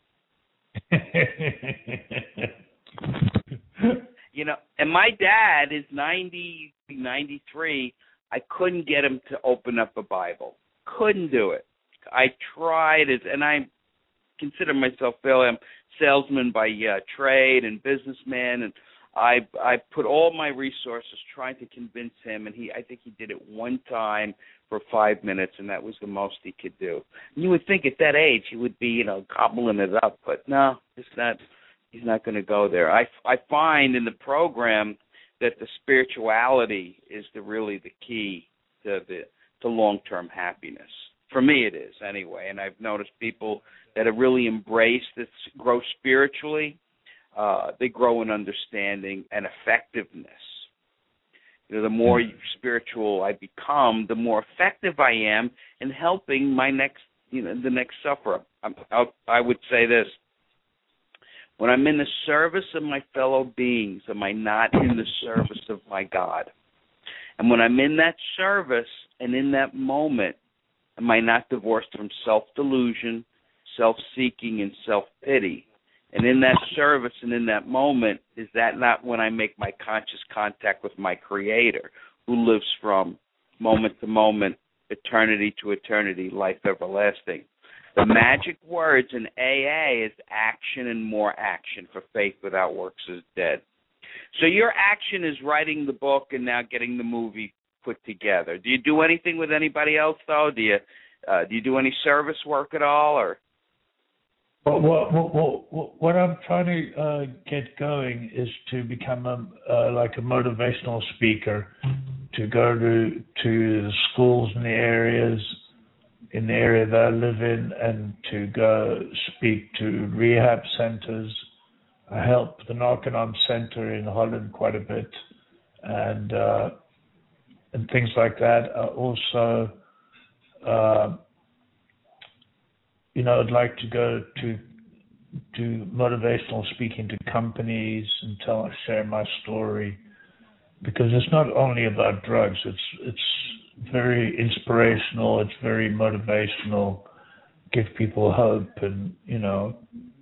You know, and my dad is ninety, ninety-three. I couldn't get him to open up a Bible. Couldn't do it. I tried, and I consider myself fairly. I'm salesman by uh, trade and businessman, and I I put all my resources trying to convince him, and he I think he did it one time for five minutes, and that was the most he could do. And you would think at that age he would be, you know, gobbling it up, but no, it's not. He's not going to go there. I, I find in the program that the spirituality is the really the key to the to long-term happiness. For me, it is anyway, and I've noticed people that have really embraced this, grow spiritually, uh, they grow in understanding and effectiveness. You know, the more spiritual I become, the more effective I am in helping my next, you know, the next sufferer. I'm, I, I would say this: when I'm in the service of my fellow beings, am I not in the service of my God? And when I'm in that service and in that moment, am I not divorced from self-delusion, self-seeking, and self-pity? And in that service and in that moment, is that not when I make my conscious contact with my Creator, who lives from moment to moment, eternity to eternity, life everlasting? The magic words in A A is action and more action, for faith without works is dead. So your action is writing the book and now getting the movie put together. Do you do anything with anybody else, though? Do you uh, do you do any service work at all, or? Well, what, what, what, what I'm trying to uh, get going is to become a, uh, like a motivational speaker, to go to to the schools in the areas in the area that I live in, and to go speak to rehab centers. I help the Narconon Center in Holland quite a bit, and uh, and things like that. I also, uh, you know, I'd like to go to do motivational speaking to companies and tell, share my story, because it's not only about drugs. It's it's very inspirational. It's very motivational. Give people hope, and you know,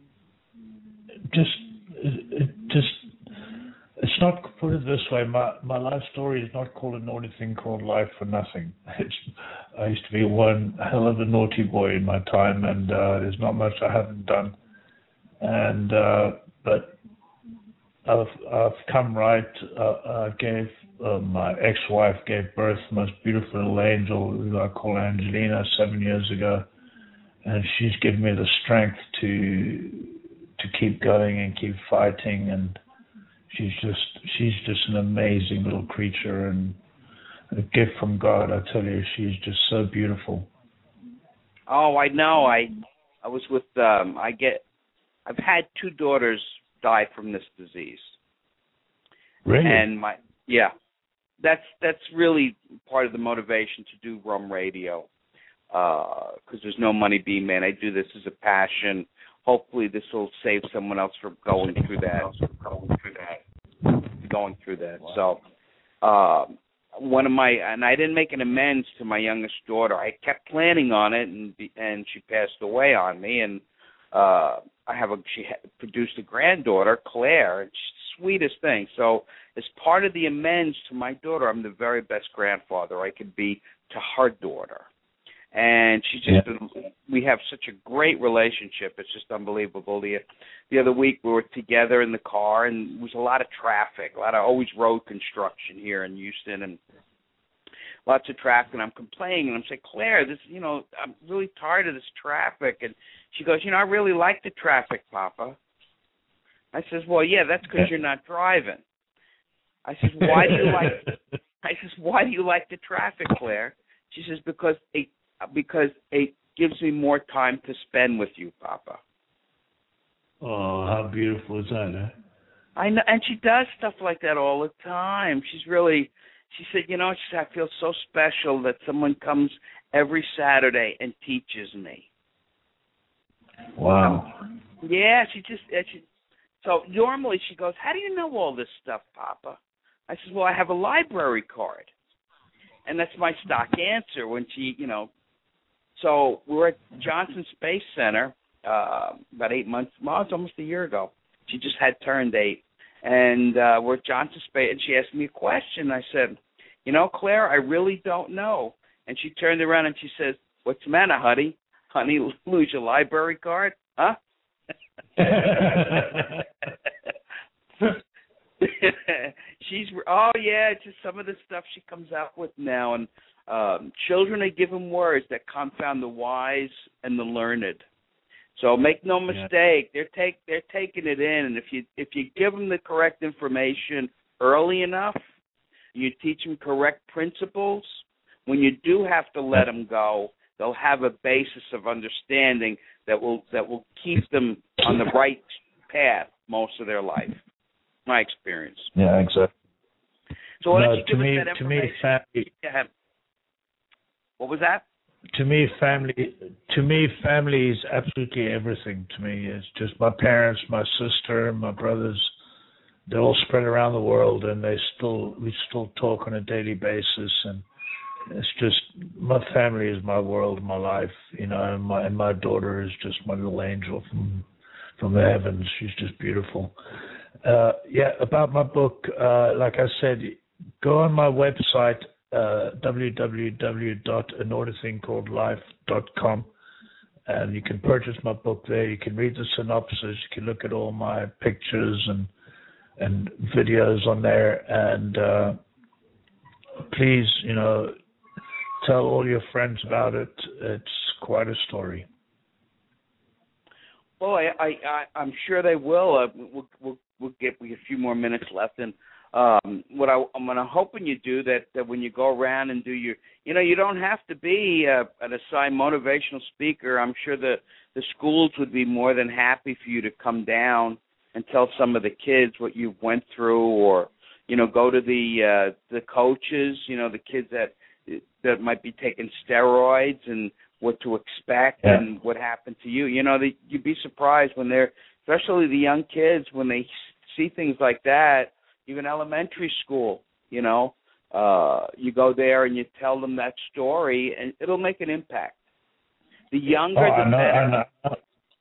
just it, it just it's not, put it this way. My my life story is not called an naughty thing called life for nothing. It's I used to be one hell of a naughty boy in my time, and uh, there's not much I haven't done. And uh, but I've I've come right. Uh, I gave uh, my ex-wife gave birth to the most beautiful little angel who I call Angelina seven years ago, and she's given me the strength to to keep going and keep fighting. And she's just she's just an amazing little creature and a gift from God. I tell you, she's just so beautiful. Oh, I know. I I was with um. I get. I've had two daughters die from this disease. Really? And my yeah, that's that's really part of the motivation to do Rum Radio, because uh, there's no money being made. I do this as a passion. Hopefully, this will save someone else from going through that. Going through that. Going through that. So, uh, one of my and I didn't make an amends to my youngest daughter. I kept planning on it, and and she passed away on me. And uh, I have a she produced a granddaughter, Claire. It's the sweetest thing. So, as part of the amends to my daughter, I'm the very best grandfather I could be to her daughter. And she's just yeah. been, we have such a great relationship. It's just unbelievable. The the other week we were together in the car, and there was a lot of traffic, a lot of always road construction here in Houston, and lots of traffic. And I'm complaining, and I'm saying, Claire, this, you know, I'm really tired of this traffic. And she goes, you know, I really like the traffic, Papa. I says, well, yeah, that's because you're not driving. I says, why do you like? I says, why do you like the traffic, Claire? She says, because it because it gives me more time to spend with you, Papa. Oh, how beautiful is that, eh? I know, and she does stuff like that all the time. She's really, she said, you know, she said, I feel so special that someone comes every Saturday and teaches me. Wow. Um, yeah, she just, she, so normally she goes, how do you know all this stuff, Papa? I said, well, I have a library card. And that's my stock answer when she, you know. So we were at Johnson Space Center uh, about eight months, well, it's almost a year ago. She just had turned eight. And uh, we're at Johnson Space, and she asked me a question. I said, you know, Claire, I really don't know. And she turned around and she says, what's the matter, honey? Honey, lose your library card? Huh? She's oh yeah, it's just some of the stuff she comes out with now, and um, children are given words that confound the wise and the learned. So make no mistake, yeah. they're take they're taking it in, and if you if you give them the correct information early enough, you teach them correct principles. When you do have to let them go, they'll have a basis of understanding that will that will keep them on the right path most of their life. My experience. Yeah, exactly. So why no, don't you to give me, us that to me, information? family. Yeah. What was that? To me, family. To me, family is absolutely everything. To me, it's just my parents, my sister, my brothers. They're all spread around the world, and they still we still talk on a daily basis. And it's just my family is my world, my life. You know, and my and my daughter is just my little angel from from the heavens. She's just beautiful. Uh, yeah, about my book, uh, like I said, go on my website, uh, w w w dot a naughty thing called life dot com, and you can purchase my book there. You can read the synopsis. You can look at all my pictures and and videos on there. And uh, please, you know, tell all your friends about it. It's quite a story. Well, I, I, I I'm sure they will. Uh, we'll, we'll we'll get we have a few more minutes left, and um, what I I'm gonna hoping you do that, that when you go around and do your, you know, you don't have to be uh, an assigned motivational speaker. I'm sure the the schools would be more than happy for you to come down and tell some of the kids what you went through, or you know, go to the uh, the coaches, you know, the kids that that might be taking steroids and what to expect yeah. and what happened to you. You know, they, you'd be surprised when they're, especially the young kids, when they see things like that, even elementary school, you know, uh, you go there and you tell them that story, and it'll make an impact. The younger, oh, the I know, better. I know.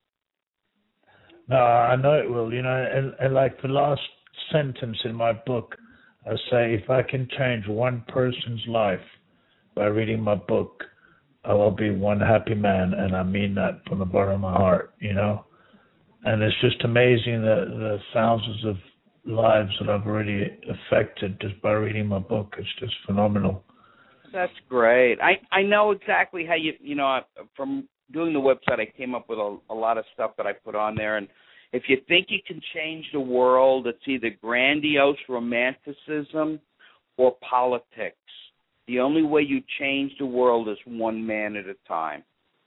No, I know it will. You know, and, and like the last sentence in my book, I say, if I can change one person's life by reading my book, I will be one happy man, and I mean that from the bottom of my heart, you know. And it's just amazing the, the thousands of lives that I've already affected just by reading my book. It's just phenomenal. That's great. I, I know exactly how you, you know, from doing the website, I came up with a, a lot of stuff that I put on there. And if you think you can change the world, it's either grandiose romanticism or politics. The only way you change the world is one man at a time.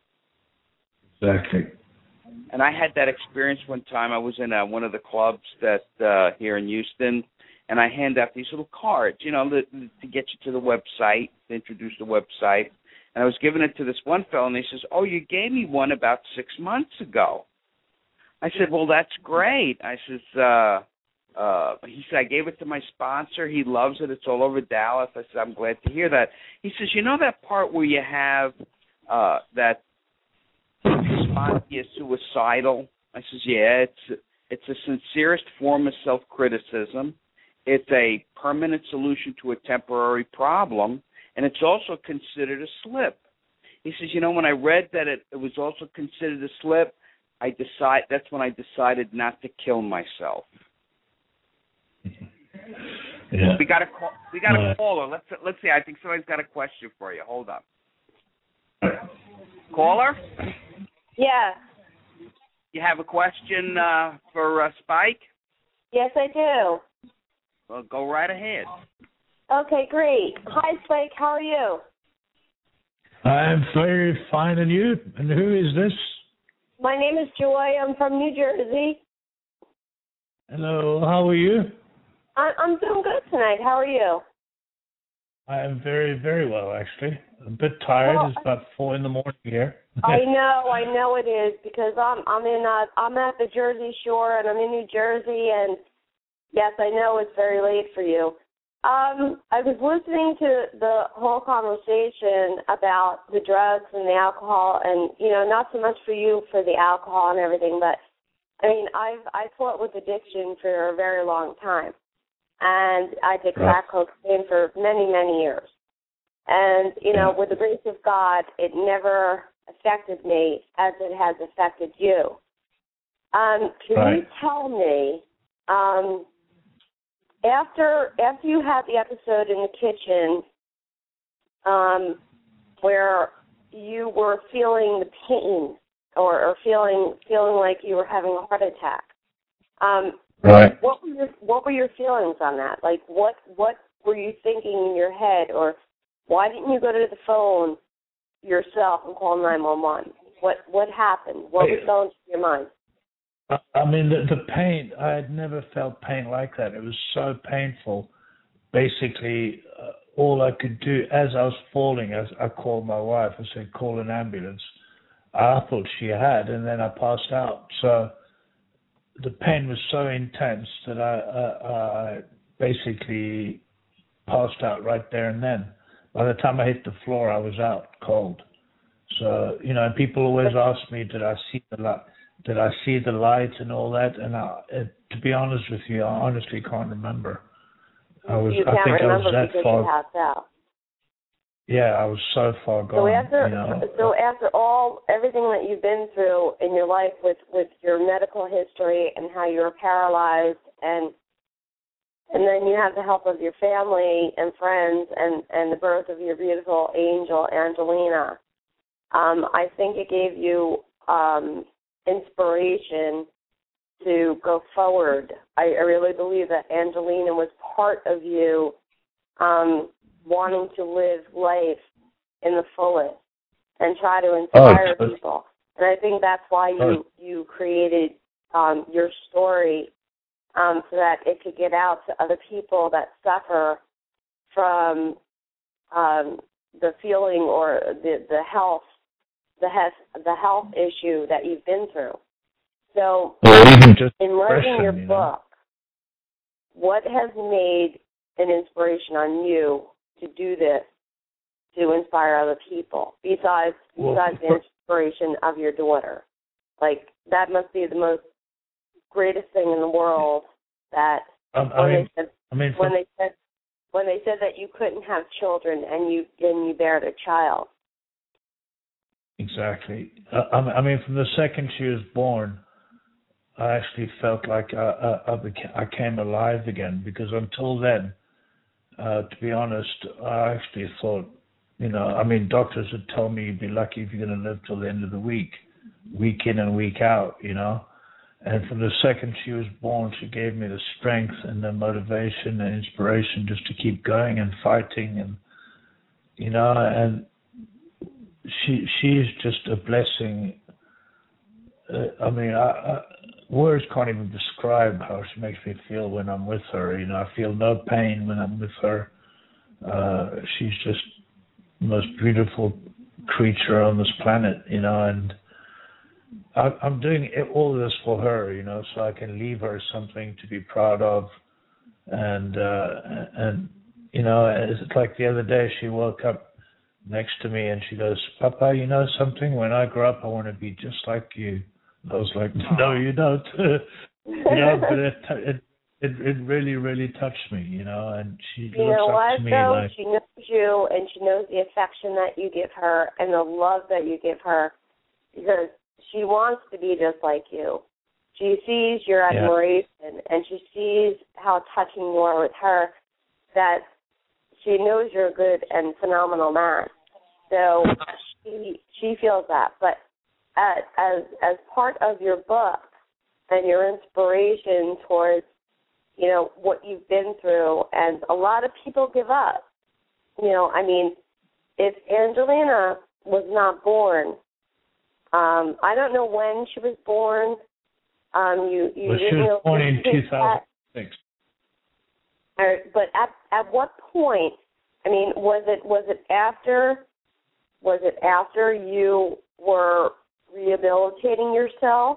Exactly. And I had that experience one time. I was in uh, one of the clubs that uh, here in Houston, and I hand out these little cards, you know, to, to get you to the website, to introduce the website. And I was giving it to this one fellow, and he says, "Oh, you gave me one about six months ago." I said, "Well, that's great." I says, uh, uh, he said, "I gave it to my sponsor. He loves it. It's all over Dallas." I said, "I'm glad to hear that." He says, "You know that part where you have uh, that response is suicidal?" I says, "Yeah, it's it's the sincerest form of self-criticism. It's a permanent solution to a temporary problem, and it's also considered a slip." He says, "You know, when I read that it, it was also considered a slip, I decide that's when I decided not to kill myself." Yeah. We got a call. We got a caller. Let's let's see. I think somebody's got a question for you. Hold on. Caller? Yeah. You have a question uh, for uh, Spike? Yes, I do. Well, go right ahead. Okay, great. Hi, Spike. How are you? I'm very fine, and you? And who is this? My name is Joy. I'm from New Jersey. Hello. How are you? I- I'm doing good tonight. How are you? I am very, very well, actually. A bit tired. Well, it's about four in the morning here. I know, I know it is, because I'm I'm in uh, I'm at the Jersey Shore, and I'm in New Jersey, and yes, I know it's very late for you. Um, I was listening to the whole conversation about the drugs and the alcohol, and you know, not so much for you for the alcohol and everything, but I mean, I've I fought with addiction for a very long time. And I did crack cocaine for many, many years. And, you know, with the grace of God, it never affected me as it has affected you. Um, can right. you tell me, um, after after you had the episode in the kitchen um, where you were feeling the pain or, or feeling feeling like you were having a heart attack, um, Right. What were your What were your feelings on that? Like, what what were you thinking in your head, or why didn't you go to the phone yourself and call nine one one? What What happened? What was going through your mind? I mean, the, the pain. I had never felt pain like that. It was so painful. Basically, uh, all I could do as I was falling, as I called my wife. I said, "Call an ambulance." I thought she had, and then I passed out. So the pain was so intense that I, uh, I basically passed out right there and then. By the time I hit the floor, I was out cold. So, you know, people always ask me, did I see the light? Did I see the light and all that? And I, it, to be honest with you, I honestly can't remember. I was, you can't I think remember I was that because far. you passed out. yeah, I was so far gone. So after, you know? so after all, everything that you've been through in your life with, with your medical history and how you were paralyzed, and and then you have the help of your family and friends, and, and the birth of your beautiful angel, Angelina, um, I think it gave you um, inspiration to go forward. I, I really believe that Angelina was part of you um, wanting to live life in the fullest and try to inspire oh, people. And I think that's why you, oh. you created um, your story, um, so that it could get out to other people that suffer from um, the feeling or the, the health the health, the health issue that you've been through. So, in writing your you know? book, what has made an inspiration on you to do this, to inspire other people, besides well, besides the inspiration of your daughter? Like, that must be the most greatest thing in the world. That um, I when mean, they said I mean, when they said when they said that you couldn't have children and you and you bared a child. Exactly. Uh, I mean, from the second she was born, I actually felt like I, I, I, became, I came alive again, because until then, uh, to be honest, I actually thought, you know, I mean, doctors would tell me you'd be lucky if you're going to live till the end of the week, week in and week out, you know. And from the second she was born, she gave me the strength and the motivation and inspiration just to keep going and fighting, and, you know, and she she's just a blessing. Uh, I mean, I, I, words can't even describe how she makes me feel when I'm with her. You know, I feel no pain when I'm with her. Uh, she's just the most beautiful creature on this planet, you know, and I, I'm doing all this for her, you know, so I can leave her something to be proud of. And, uh, and you know, it's like the other day she woke up next to me and she goes, "Papa, you know something? When I grow up, I want to be just like you." And I was like, "No, you don't." you know, but it, it it it really really touched me, you know. And she you looks know up what, to me though? like, she knows you, and she knows the affection that you give her and the love that you give her, because she wants to be just like you. She sees your admiration, yeah. and she sees how touching you are with her, that she knows you're a good and phenomenal man. So she she feels that. But as as, as part of your book and your inspiration towards, you know, what you've been through, and a lot of people give up. You know, I mean, if Angelina was not born, um, I don't know when she was born. Um, you you well, didn't she was know born in two thousand six. Or, but at at what point? I mean, was it was it after? Was it after you were rehabilitating yourself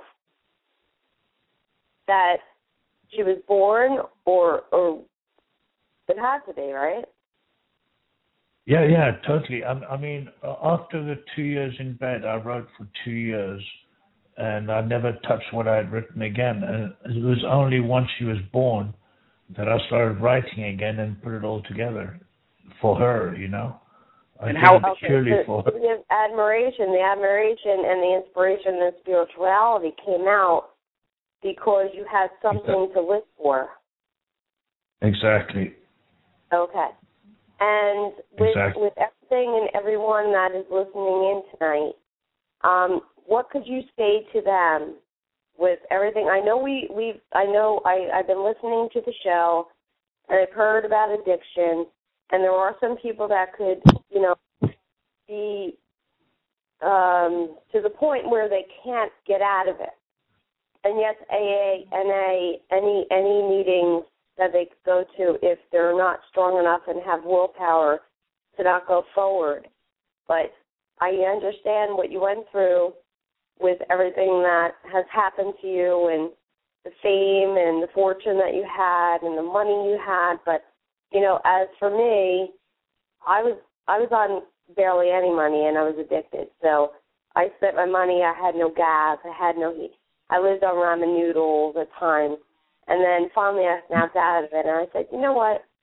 that she was born, or or it had to be, right? Yeah, yeah, totally. I, I mean, after the two years in bed, I wrote for two years, and I never touched what I had written again. And it was only once she was born that I started writing again and put it all together for her, you know. I and how okay, purely so for her. The admiration, the admiration and the inspiration and the spirituality came out because you had something exactly. to live for. Exactly. Okay. And with exactly. with everything and everyone that is listening in tonight, um, what could you say to them with everything? I know we we've I know I, I've been listening to the show, and I've heard about addiction, and there are some people that could, you know, be um, to the point where they can't get out of it. And yes, A A, N A, any any meetings that they could go to if they're not strong enough and have willpower to not go forward. But I understand what you went through with everything that has happened to you, and the fame and the fortune that you had and the money you had. But, you know, as for me, I was I was on barely any money, and I was addicted. So I spent my money. I had no gas. I had no heat. I lived on ramen noodles at times. And then finally I snapped out of it, and I said, you know what?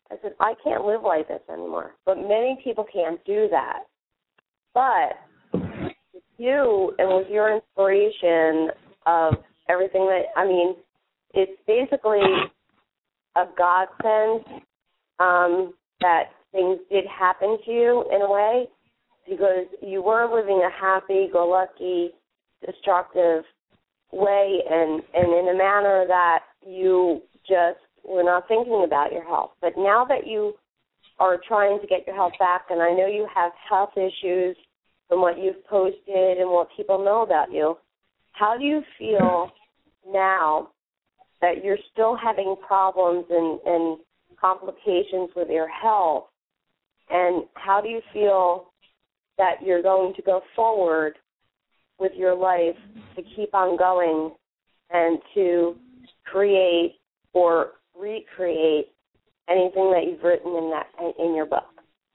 I said, I can't live like this anymore. But many people can't do that. But with you and with your inspiration of everything that, I mean, it's basically a godsend um, that things did happen to you in a way, because you were living a happy-go-lucky, destructive way, and, and in a manner that you just were not thinking about your health. But now that you are trying to get your health back, and I know you have health issues from what you've posted and what people know about you, how do you feel now that you're still having problems and, and complications with your health, and how do you feel that you're going to go forward with your life to keep on going and to create or recreate anything that you've written in that in your book?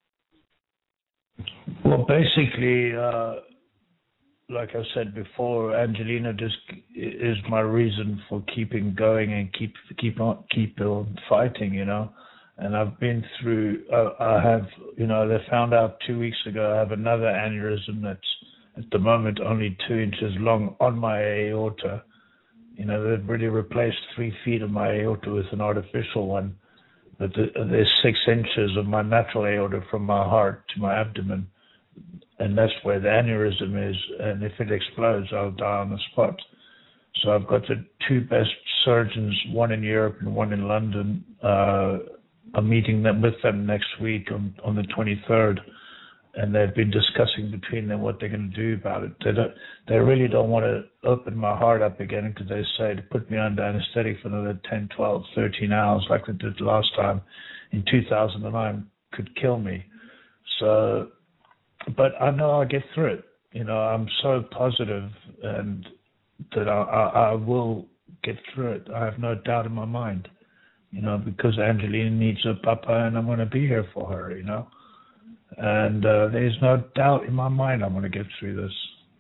Well, basically, uh, like I said before, Angelina just is my reason for keeping going and keep keep on keep on fighting, you know. And I've been through. Uh, I have, you know, they found out two weeks ago I have another aneurysm that's at the moment only two inches long on my aorta. You know, they've really replaced three feet of my aorta with an artificial one, but the, there's six inches of my natural aorta from my heart to my abdomen, and that's where the aneurysm is. And if it explodes, I'll die on the spot. So I've got the two best surgeons, one in Europe and one in London. Uh, I'm meeting them with them next week on, on the twenty-third, and they've been discussing between them what they're going to do about it. They don't, they really don't want to open my heart up again, because they say to put me under anesthetic for another ten, twelve, thirteen hours like they did last time in two thousand nine could kill me. So, but I know I'll get through it. You know, I'm so positive and that I, I, I will get through it. I have no doubt in my mind, you know, because Angelina needs a papa and I'm going to be here for her, you know. And uh, there's no doubt in my mind I'm going to get through this.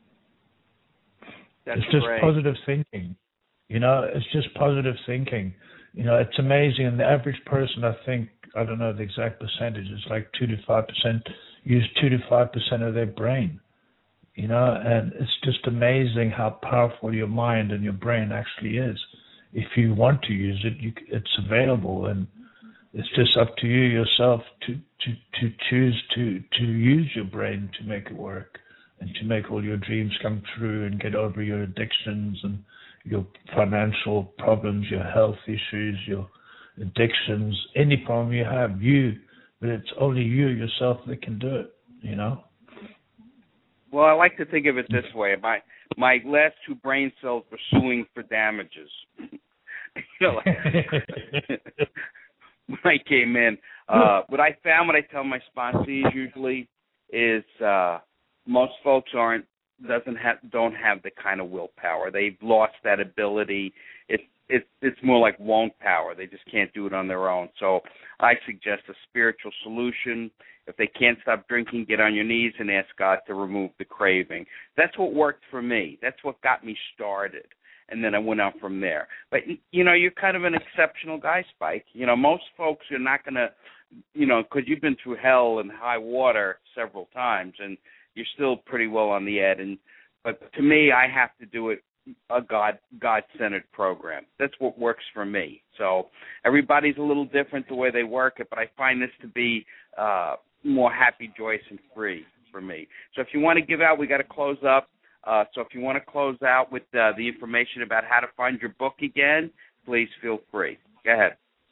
That's it's just great. positive thinking. You know, it's just positive thinking. You know, it's amazing. And the average person, I think, I don't know the exact percentage, it's like two to five percent, use two to five percent of their brain. You know, and it's just amazing how powerful your mind and your brain actually is. If you want to use it, you, it's available, and it's just up to you yourself to, to, to choose to, to use your brain to make it work and to make all your dreams come true and get over your addictions and your financial problems, your health issues, your addictions, any problem you have, you, but it's only you yourself that can do it, you know? Well, I like to think of it this way. My my last two brain cells were suing for damages. You know, like, when I came in, uh, what I found, what I tell my sponsees usually is uh, most folks aren't doesn't have don't have the kind of willpower. They've lost that ability. It's it's it's more like won't power. They just can't do it on their own. So I suggest a spiritual solution. If they can't stop drinking, get on your knees and ask God to remove the craving. That's what worked for me. That's what got me started. And then I went on from there. But, you know, you're kind of an exceptional guy, Spike. You know, most folks are not going to, you know, because you've been through hell and high water several times, and you're still pretty well on the edge. And but to me, I have to do it a God, God-centered program. That's what works for me. So everybody's a little different the way they work it, but I find this to be uh, more happy, joyous, and free for me. So if you want to give out, we got to close up. Uh, so if you want to close out with uh, the information about how to find your book again, please feel free. Go ahead.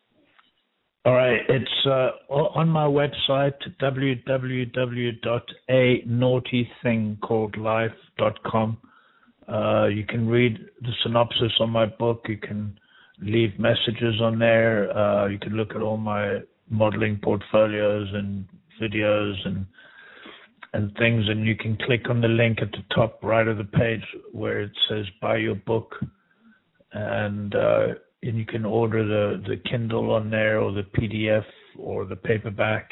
All right. It's uh, on my website, w w w dot a naughty thing called life dot com. Uh, you can read the synopsis on my book. You can leave messages on there. Uh, you can look at all my modeling portfolios and videos and and things, and you can click on the link at the top right of the page where it says buy your book, and uh, and you can order the, the Kindle on there or the P D F or the paperback,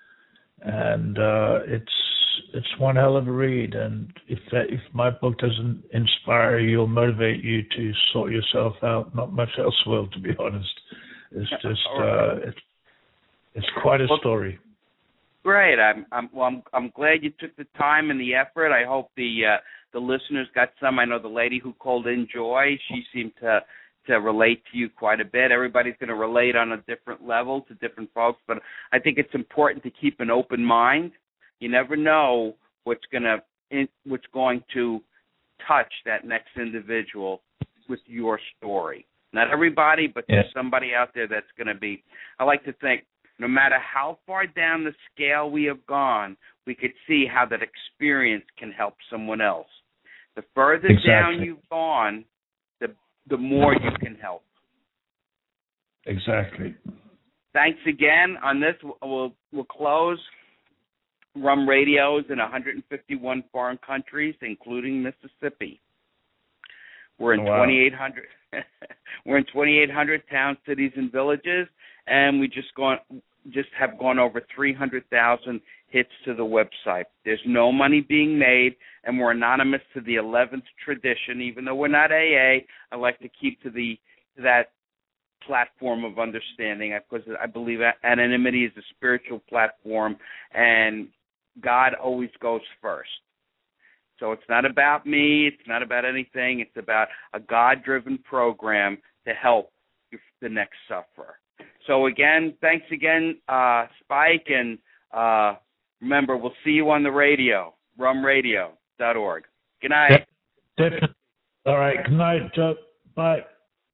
and uh, it's it's one hell of a read. And if that, if my book doesn't inspire you or motivate you to sort yourself out, not much else will, to be honest. It's just uh, it's It's quite a well, story. Great. I'm I'm well, I'm I'm glad you took the time and the effort. I hope the uh, the listeners got some. I know the lady who called in, Joy, she seemed to to relate to you quite a bit. Everybody's going to relate on a different level to different folks, but I think it's important to keep an open mind. You never know what's going to what's going to touch that next individual with your story. Not everybody, but yeah. there's somebody out there that's going to be. I like to think no matter how far down the scale we have gone, we could see how that experience can help someone else. The further exactly. down you've gone, the the more you can help. Exactly. Thanks again. On this, we'll we'll close. Rum Radio is in one hundred fifty-one foreign countries, including Mississippi. We're in wow. twenty-eight hundred. We're in twenty-eight hundred towns, cities, and villages, and we just gone just have gone over three hundred thousand hits to the website. There's no money being made, and we're anonymous to the eleventh tradition. Even though we're not A A, I like to keep to the to that platform of understanding, because I believe anonymity is a spiritual platform, and God always goes first. So it's not about me. It's not about anything. It's about a God-driven program to help the next sufferer. So, again, thanks again, uh, Spike. And uh, remember, we'll see you on the radio, rum radio dot org. Good night. Definitely. All right. Good night. Uh, bye.